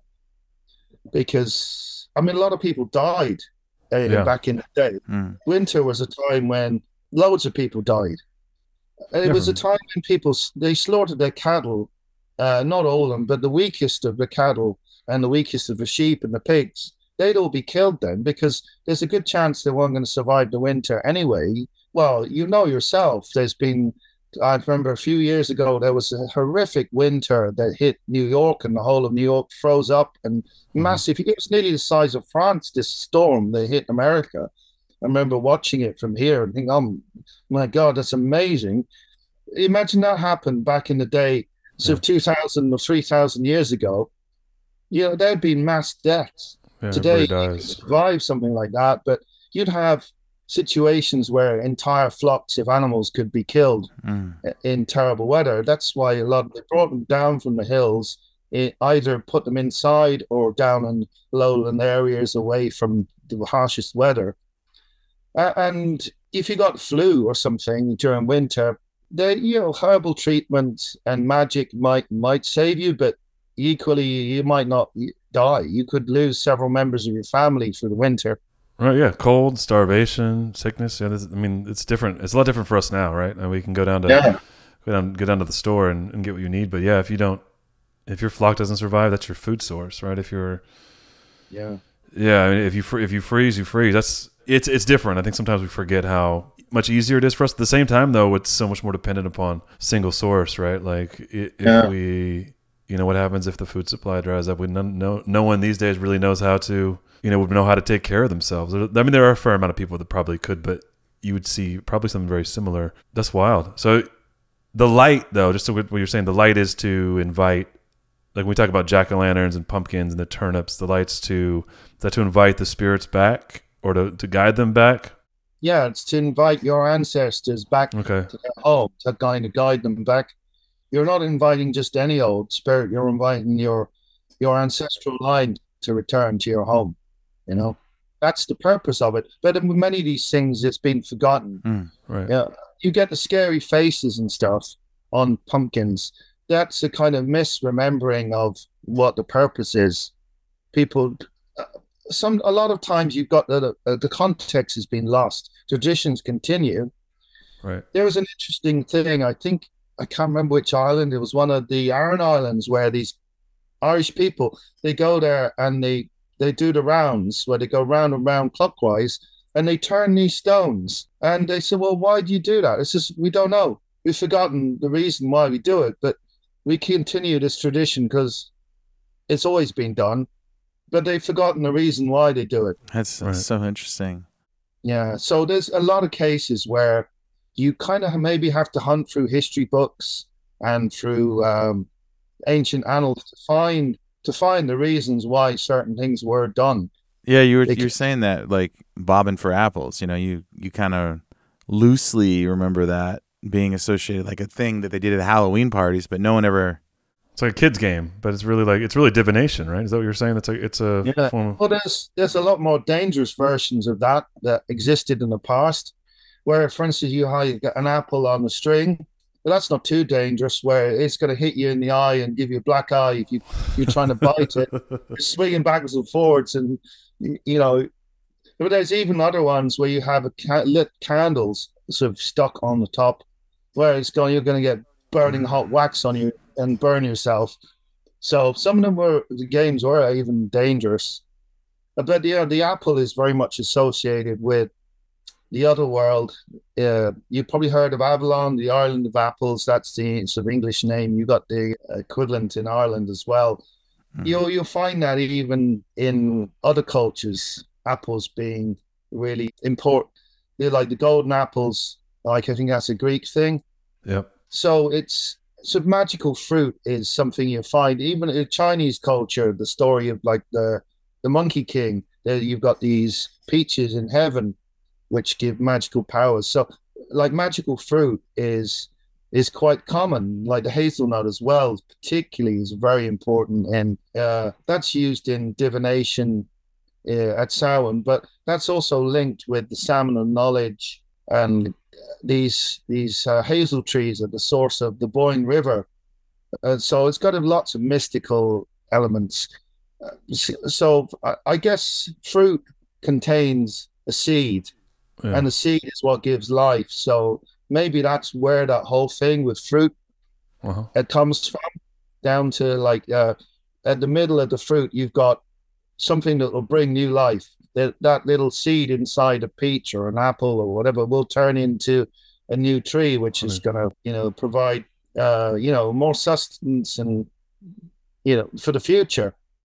Because, I mean, a lot of people died uh, yeah. back in the day. Mm. Winter was a time when loads of people died. And it yeah. was a time when people, they slaughtered their cattle, uh, not all of them, but the weakest of the cattle and the weakest of the sheep and the pigs. They'd all be killed then, because there's a good chance they weren't going to survive the winter anyway. Well, you know yourself, there's been, I remember a few years ago, there was a horrific winter that hit New York, and the whole of New York froze up, and massive. It was nearly the size of France, this storm that hit America. I remember watching it from here and thinking, oh my God, that's amazing. Imagine that happened back in the day, so yeah. two thousand or three thousand years ago. You know, there'd been mass deaths. Yeah, today, you could survive something like that, but you'd have situations where entire flocks of animals could be killed mm. in terrible weather. That's why a lot of, they brought them down from the hills, it, either put them inside or down in lowland areas away from the harshest weather. Uh, and if you got flu or something during winter, the you know herbal treatment and magic might might save you, but equally you might not die. You could lose several members of your family through the winter. Right, yeah, cold, starvation, sickness. Yeah, this, I mean, it's different. It's a lot different for us now, right? And we can go down to yeah. go down, go down to the store and, and get what you need. But yeah, if you don't, if your flock doesn't survive, that's your food source, right? If you're, yeah, yeah, I mean, if you if you freeze, you freeze. That's it's it's different. I think sometimes we forget how much easier it is for us. At the same time, though, it's so much more dependent upon single source, right? Like if yeah. we, you know, what happens if the food supply dries up? We no no no one these days really knows how to. You know, would know how to take care of themselves. I mean, there are a fair amount of people that probably could, but you would see probably something very similar. That's wild. So the light, though, just to what you're saying, the light is to invite, like when we talk about jack-o'-lanterns and pumpkins and the turnips, the light's to, is that to invite the spirits back or to, to guide them back? Yeah, it's to invite your ancestors back okay. to their home, to kind of guide them back. You're not inviting just any old spirit. You're inviting your your ancestral line to return to your home. You know, that's the purpose of it. But with many of these things, it's been forgotten. Mm, right. Yeah, you get the scary faces and stuff on pumpkins. That's a kind of misremembering of what the purpose is. People, uh, some a lot of times you've got the uh, the context has been lost. Traditions continue. Right. There was an interesting thing. I think I can't remember which island. It was one of the Aran Islands where these Irish people, they go there and they. They do the rounds where they go round and round clockwise, and they turn these stones. And they say, well, why do you do that? It's just, we don't know. We've forgotten the reason why we do it, but we continue this tradition because it's always been done, but they've forgotten the reason why they do it. That's, that's right. So interesting. Yeah. So there's a lot of cases where you kind of maybe have to hunt through history books and through um, ancient annals to find to find the reasons why certain things were done. Yeah, you were They you were saying that like bobbing for apples. You know, you you kind of loosely remember that being associated like a thing that they did at Halloween parties, but no one ever. It's like a kid's game, but it's really like it's really divination, right? Is that what you're saying? That's like it's a Yeah. form of... Well, there's there's a lot more dangerous versions of that that existed in the past, where, for instance, you have an apple on a string. But that's not too dangerous, where it's going to hit you in the eye and give you a black eye if you, you're trying to bite it. You're swinging backwards and forwards. And, you know, but there's even other ones where you have a ca- lit candles sort of stuck on the top, where it's going, you're going to get burning hot wax on you and burn yourself. So some of them were, the games were even dangerous. But, yeah, the apple is very much associated with the other world. Uh, you've probably heard of Avalon, the island of apples. That's the sort of English name. You got the equivalent in Ireland as well. Mm-hmm. You'll you'll find that even in other cultures, apples being really important. They're like the golden apples. Like I think that's a Greek thing. Yep. So it's so magical fruit is something you find even in Chinese culture. The story of like the the Monkey King. There you've got these peaches in heaven, which give magical powers. So like magical fruit is is quite common, like the hazelnut as well, particularly is very important. And uh, that's used in divination uh, at Samhain, but that's also linked with the salmon of knowledge. And these these uh, hazel trees are the source of the Boyne River. Uh, so it's got lots of mystical elements. Uh, so I, I guess fruit contains a seed. Yeah. And the seed is what gives life. So maybe that's where that whole thing with fruit uh-huh. it comes from, down to like uh, at the middle of the fruit, you've got something that will bring new life. That, that little seed inside a peach or an apple or whatever will turn into a new tree, which is going to, you know, provide, uh, you know, more sustenance and, you know, for the future.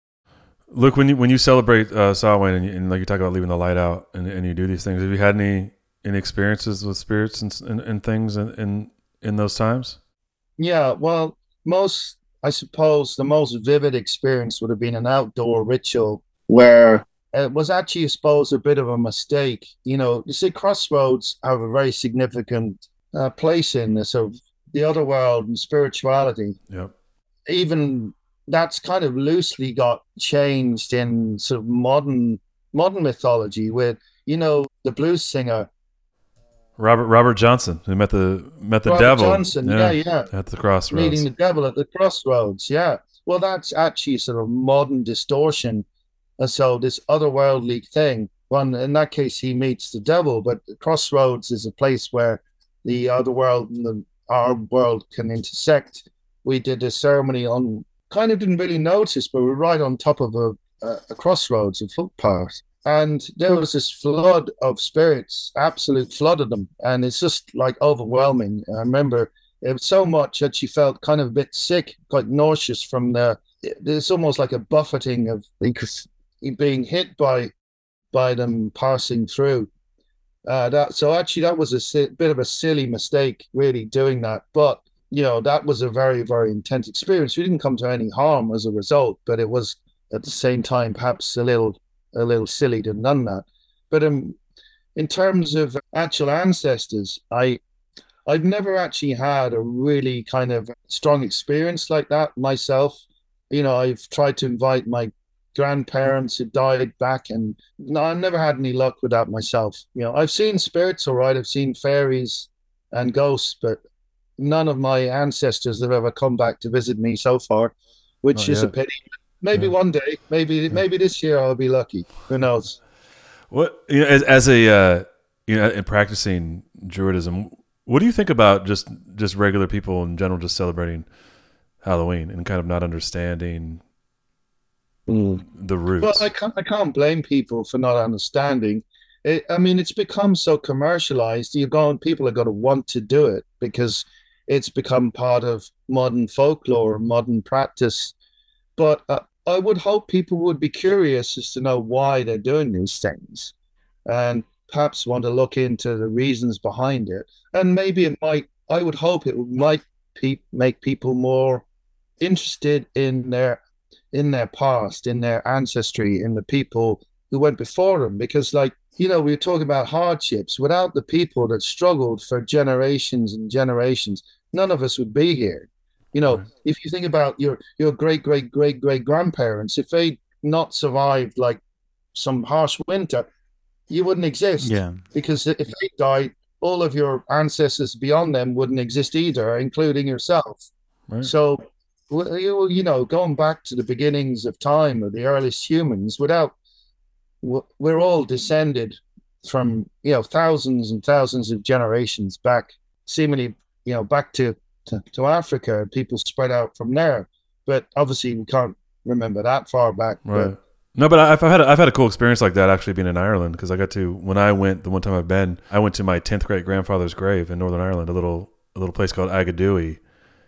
Luke, when you when you celebrate uh, Samhain and, and like you talk about leaving the light out and, and you do these things, have you had any any experiences with spirits and and, and things in, in in those times? Yeah, well, most I suppose the most vivid experience would have been an outdoor ritual where it was actually, I suppose, a bit of a mistake. You know, you see, crossroads have a very significant uh, place in this of the other world and spirituality. Yep. Even that's kind of loosely got changed in sort of modern modern mythology with, you know, the blues singer Robert Robert Johnson, who met the met the Robert devil. Johnson, yeah, yeah, at the crossroads, meeting the devil at the crossroads. Yeah, well, that's actually sort of modern distortion. And so this otherworldly thing. Well, in that case, he meets the devil, but the crossroads is a place where the other world and the, our world can intersect. We did a ceremony on. Kind of didn't really notice, but we're right on top of a, a, a crossroads, a footpath. And there was this flood of spirits, absolute flood of them. And it's just like overwhelming. I remember it was so much that she felt kind of a bit sick, quite nauseous from the, it's almost like a buffeting of being hit by by them passing through. Uh, that So actually that was a si- bit of a silly mistake, really doing that. But you know, that was a very, very intense experience. We didn't come to any harm as a result, but it was at the same time perhaps a little, a little silly to have done that. But um, in terms of actual ancestors, I, I've never actually had a really kind of strong experience like that myself. You know, I've tried to invite my grandparents who died back, and no, I've never had any luck with that myself. You know, I've seen spirits, all right. I've seen fairies and ghosts, but none of my ancestors have ever come back to visit me so far, which oh, is yeah. a pity. Maybe yeah. one day, maybe yeah. maybe this year I'll be lucky. Who knows? What you know, as as a uh, you know, in practicing Druidism, what do you think about just just regular people in general just celebrating Halloween and kind of not understanding mm. the roots? Well, I can't I can't blame people for not understanding. It, I mean, it's become so commercialized. You're going, people are going to want to do it because it's become part of modern folklore, modern practice. But uh, I would hope people would be curious as to know why they're doing these things and perhaps want to look into the reasons behind it. And maybe it might, I would hope it might pe- make people more interested in their in their past, in their ancestry, in the people who went before them, because, like, you know, we were talking about hardships. Without the people that struggled for generations and generations, none of us would be here. You know, right. If you think about your your great great great great grandparents, if they'd not survived like some harsh winter, you wouldn't exist. Yeah. Because if they died, all of your ancestors beyond them wouldn't exist either, including yourself. Right. So, you know, going back to the beginnings of time, or the earliest humans, without, we're all descended from, you know, thousands and thousands of generations back, seemingly, you know, back to, to, to Africa, and people spread out from there. But obviously we can't remember that far back. Right. But, no, but I've had a, I've had a cool experience like that, actually, being in Ireland, because I got to, when I went, the one time I've been, I went to my tenth great grandfather's grave in Northern Ireland, a little a little place called Agadooey,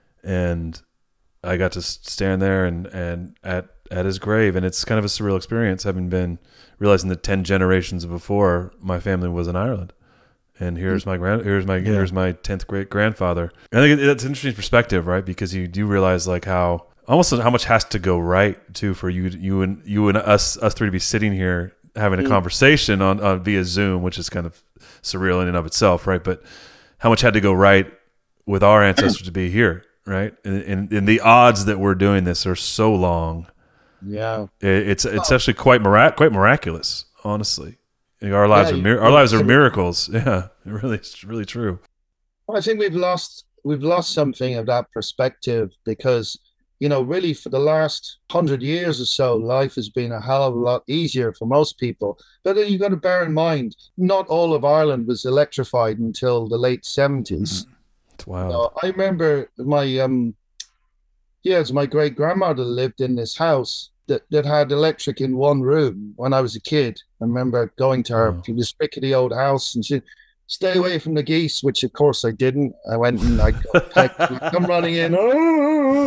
and I got to stand there and, and at at his grave, and it's kind of a surreal experience, having been realizing that ten generations before my family was in Ireland, and here's my grand here's my yeah. here's my tenth great grandfather. I think it's an interesting perspective, right? Because you do realize like how. Almost how much has to go right too for you, you and you and us, us three to be sitting here having a mm. conversation on, on via Zoom, which is kind of surreal in and of itself, right? But how much had to go right with our ancestors to be here, right? And, and, and the odds that we're doing this are so long. Yeah, it, it's it's actually quite mirac- quite miraculous, honestly. Our lives yeah, are mir- our lives are miracles. Yeah, it really, it's really true. Well, I think we've lost we've lost something of that perspective, because, you know, really for the last hundred years or so, life has been a hell of a lot easier for most people. But then you've got to bear in mind, not all of Ireland was electrified until the late seventies. It's wild. You know, I remember my, um, yes, my great grandmother lived in this house that, that had electric in one room when I was a kid. I remember going to her, oh. this rickety old house, and she stay away from the geese, which of course I didn't. I went and I got pecked. I'm running in. Oh!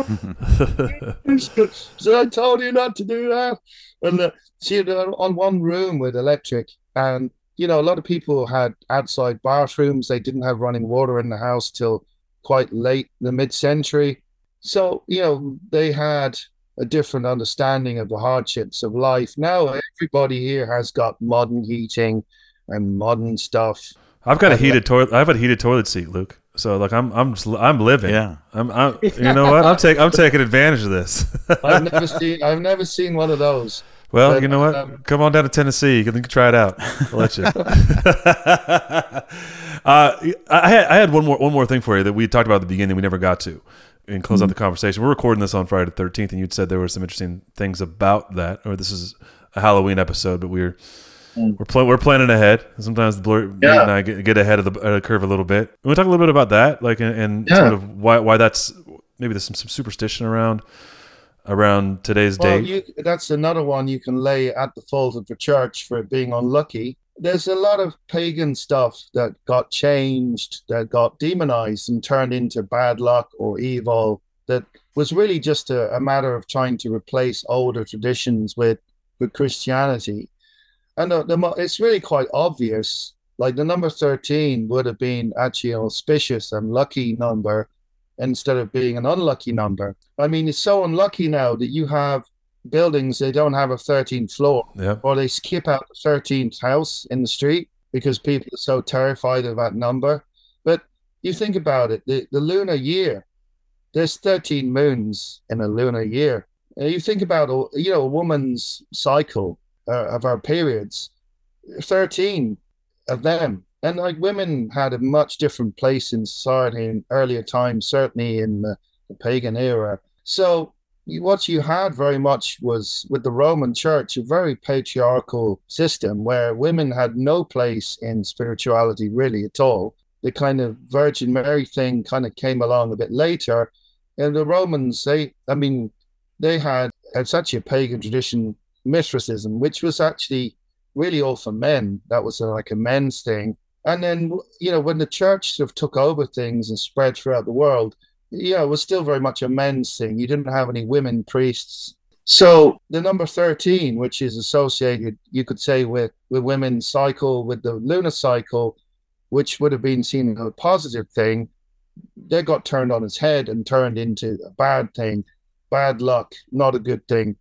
So I told you not to do that. And uh, she had uh, on one room with electric, and you know, a lot of people had outside bathrooms. They didn't have running water in the house till quite late in the mid-century. So you know, they had a different understanding of the hardships of life. Now everybody here has got modern heating and modern stuff. I've got a heated toilet. I have a heated toilet seat, Luke. So like I'm, I'm, I'm living. Yeah. I'm, I'm you know what? I'm taking, I'm taking advantage of this. I've never seen, I've never seen one of those. Well, but, you know what? Um, Come on down to Tennessee. You can try it out. I'll let you. uh, I had, I had one more, one more thing for you that we talked about at the beginning. We never got to, and close mm-hmm. out the conversation. We're recording this on Friday the thirteenth, and you'd said there were some interesting things about that, or this is a Halloween episode, but we're. We're pl- we're planning ahead. Sometimes the blur yeah. and I get, get ahead of the, uh, curve a little bit. We want to talk a little bit about that, like, and, and yeah. sort of why why that's maybe there's some, some superstition around around today's well, date. You, that's another one you can lay at the fault of the church for being unlucky. There's a lot of pagan stuff that got changed, that got demonized and turned into bad luck or evil. That was really just a, a matter of trying to replace older traditions with with Christianity. And the, the, it's really quite obvious. Like the number thirteen would have been actually an auspicious and lucky number instead of being an unlucky number. I mean, it's so unlucky now that you have buildings, they don't have a thirteenth floor, yep. or they skip out the thirteenth house in the street because people are so terrified of that number. But you think about it, the, the lunar year, there's thirteen moons in a lunar year. And you think about, you know, a woman's cycle, Uh, of our periods, thirteen of them. And like women had a much different place in society in earlier times, certainly in the, the pagan era. So what you had very much was, with the Roman Church, a very patriarchal system where women had no place in spirituality really at all. The kind of Virgin Mary thing kind of came along a bit later. And the Romans, they, I mean, they had, had such a pagan tradition, Mithraism, which was actually really all for men. That was a, like a men's thing. And then, you know, when the church sort of took over things and spread throughout the world, yeah, it was still very much a men's thing. You didn't have any women priests. So the number thirteen, which is associated, you could say, with, with women's cycle, with the lunar cycle, which would have been seen as a positive thing, they got turned on its head and turned into a bad thing, bad luck, not a good thing.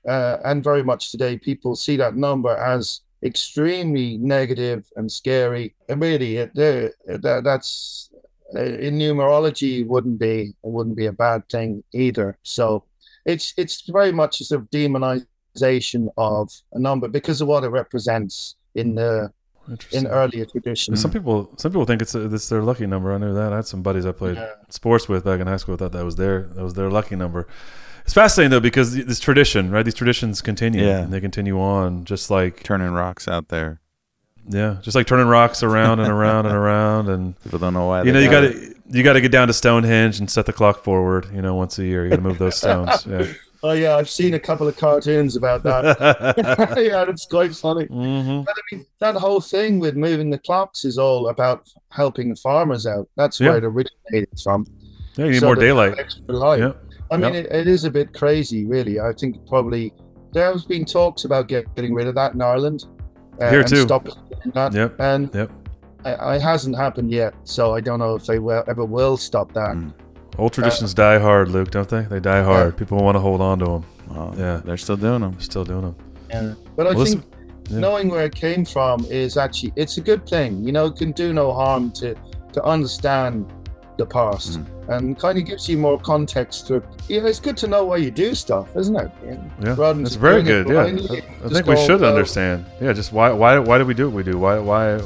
uh, and very much today, people see that number as extremely negative and scary. And really, it, it, that, that's in numerology wouldn't be it wouldn't be a bad thing either. So it's it's very much a sort of demonization of a number because of what it represents in the in earlier traditions. Some people some people think it's a, it's their lucky number. I knew that. I had some buddies I played Yeah. sports with back in high school. Thought that was their that was their lucky number. It's fascinating though because this tradition, right? These traditions continue. Yeah. And they continue on, just like turning rocks out there. Yeah, just like turning rocks around and around and around, and people don't know why. You know, they you got got to you got to get down to Stonehenge and set the clock forward. You know, once a year, you got to move those stones. Yeah. Oh yeah, I've seen a couple of cartoons about that. Yeah, that's quite funny. Mm-hmm. But I mean, that whole thing with moving the clocks is all about helping the farmers out. That's Yeah. where it originated from. Yeah, you need So more they daylight. have extra light. Yeah. I mean, Yeah. it, it is a bit crazy, really. I think probably there has been talks about get, getting rid of that in Ireland. Uh, Here and too. Stop doing that. Yep. And Yep. I- it hasn't happened yet, so I don't know if they will, ever will stop that. Old traditions die hard, Luke, don't they? They die hard. People want to hold on to them. Oh, yeah, they're still doing them. Still doing them. Yeah. But I Well, think yeah. knowing where it came from is actually it's a good thing. You know, it can do no harm to to understand the past and kind of gives you more context to. You know, it's good to know why you do stuff, isn't it? Yeah, Rather than it's just very doing it good. Yeah, blindly, I, I just think we go, should well, understand. Yeah, just why why why do we do what we do? Why why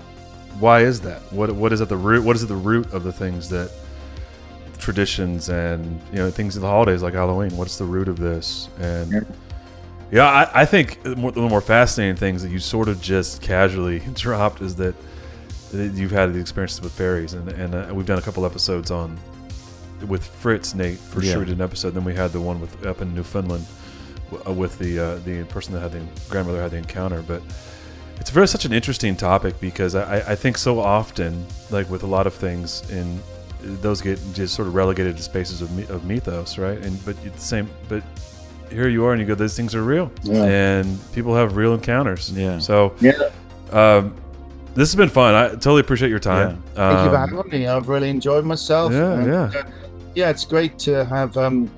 why is that? What what is at the root? What is at the root of the things that traditions and you know things in the holidays like Halloween? What's the root of this? And yeah, yeah I, I think one of the more fascinating things that you sort of just casually dropped is that you've had the experiences with fairies, and and uh, we've done a couple episodes on with Fritz Nate for Yeah. sure. We did an episode. Then we had the one with up in Newfoundland w- uh, with the uh, the person that had the grandmother had the encounter. But it's very such an interesting topic because I, I think so often, like with a lot of things, in those get just sort of relegated to spaces of, me- of mythos, right? And but it's the same, but here you are, and you go, those things are real, Yeah. and people have real encounters. Yeah. So Yeah. um, this has been fun. I totally appreciate your time. Thank you for Um, having me. I've really enjoyed myself. Yeah, And, yeah. uh, yeah, it's great to have, um,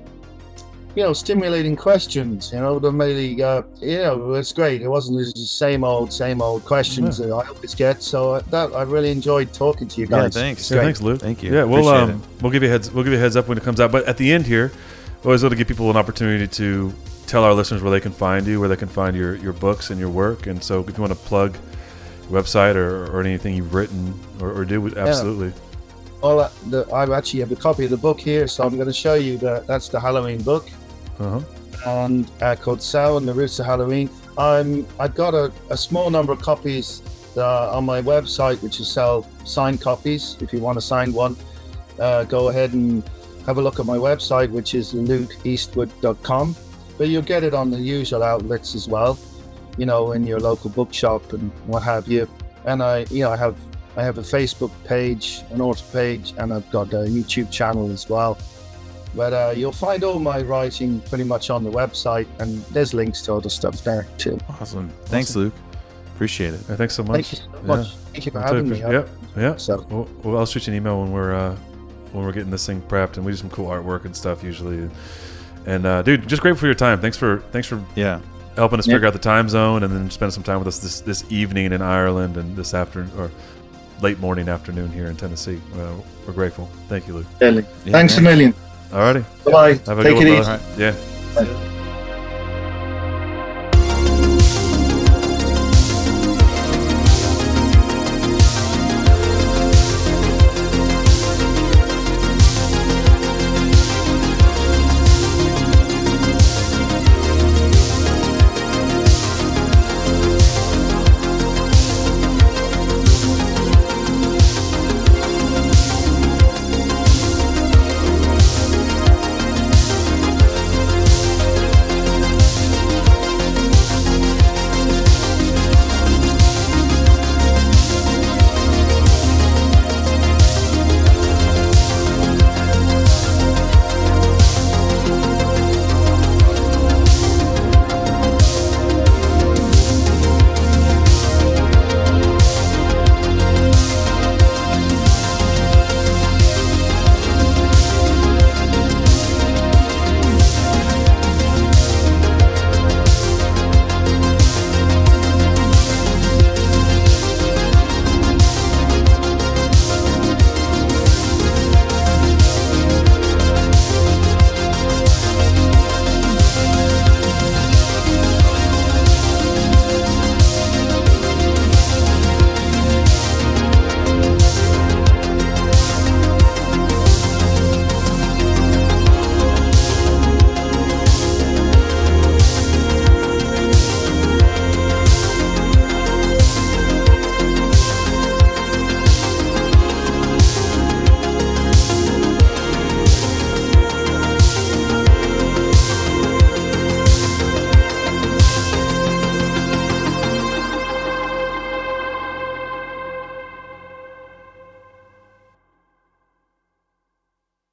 you know, stimulating questions. You know, the really, uh, you know, it's great. It wasn't just the same old, same old questions Yeah. that I always get. So uh, that I really enjoyed talking to you Yeah, guys. thanks. It's Yeah, great. thanks, Luke. Thank you. Yeah, we'll Appreciate um, we'll give you a heads we'll give you a heads up when it comes out. But at the end here, we always want to give people an opportunity to tell our listeners where they can find you, where they can find your, your books and your work. And so, if you want to plug your website or, or anything you've written or, or do, absolutely. Well, uh, the, I actually have a copy of the book here, so I'm going to show you that. That's the Halloween book. Uh huh. and uh, called Samhain, the Roots of Halloween. I'm I've got a, a small number of copies uh, on my website, which is sell signed copies. If you want to sign one, uh, go ahead and have a look at my website, which is luke eastwood dot com. But you'll get it on the usual outlets as well, you know, in your local bookshop and what have you. And I, you know, I have I have a Facebook page, an author page, and I've got a YouTube channel as well. But uh, you'll find all my writing pretty much on the website, and there's links to other stuff there too. Awesome. Thanks, Luke. Appreciate it. Yeah, thanks so much. Thank you so much. Thank you for I'll having take me. it. Yep. Yeah. So- Well, well, I'll shoot you an email when we're uh, when we're getting this thing prepped, and we do some cool artwork and stuff usually. And uh, dude, just grateful for your time. Thanks for thanks for Yeah. helping us Yeah. figure out the time zone, and then spending some time with us this this evening in Ireland and this afternoon or late morning afternoon here in Tennessee. Uh, we're grateful. Thank you, Luke. Really. Yeah, Thanks a thanks. million. Alrighty. Bye. Have a Take good it one, easy. brother. Yeah. Bye.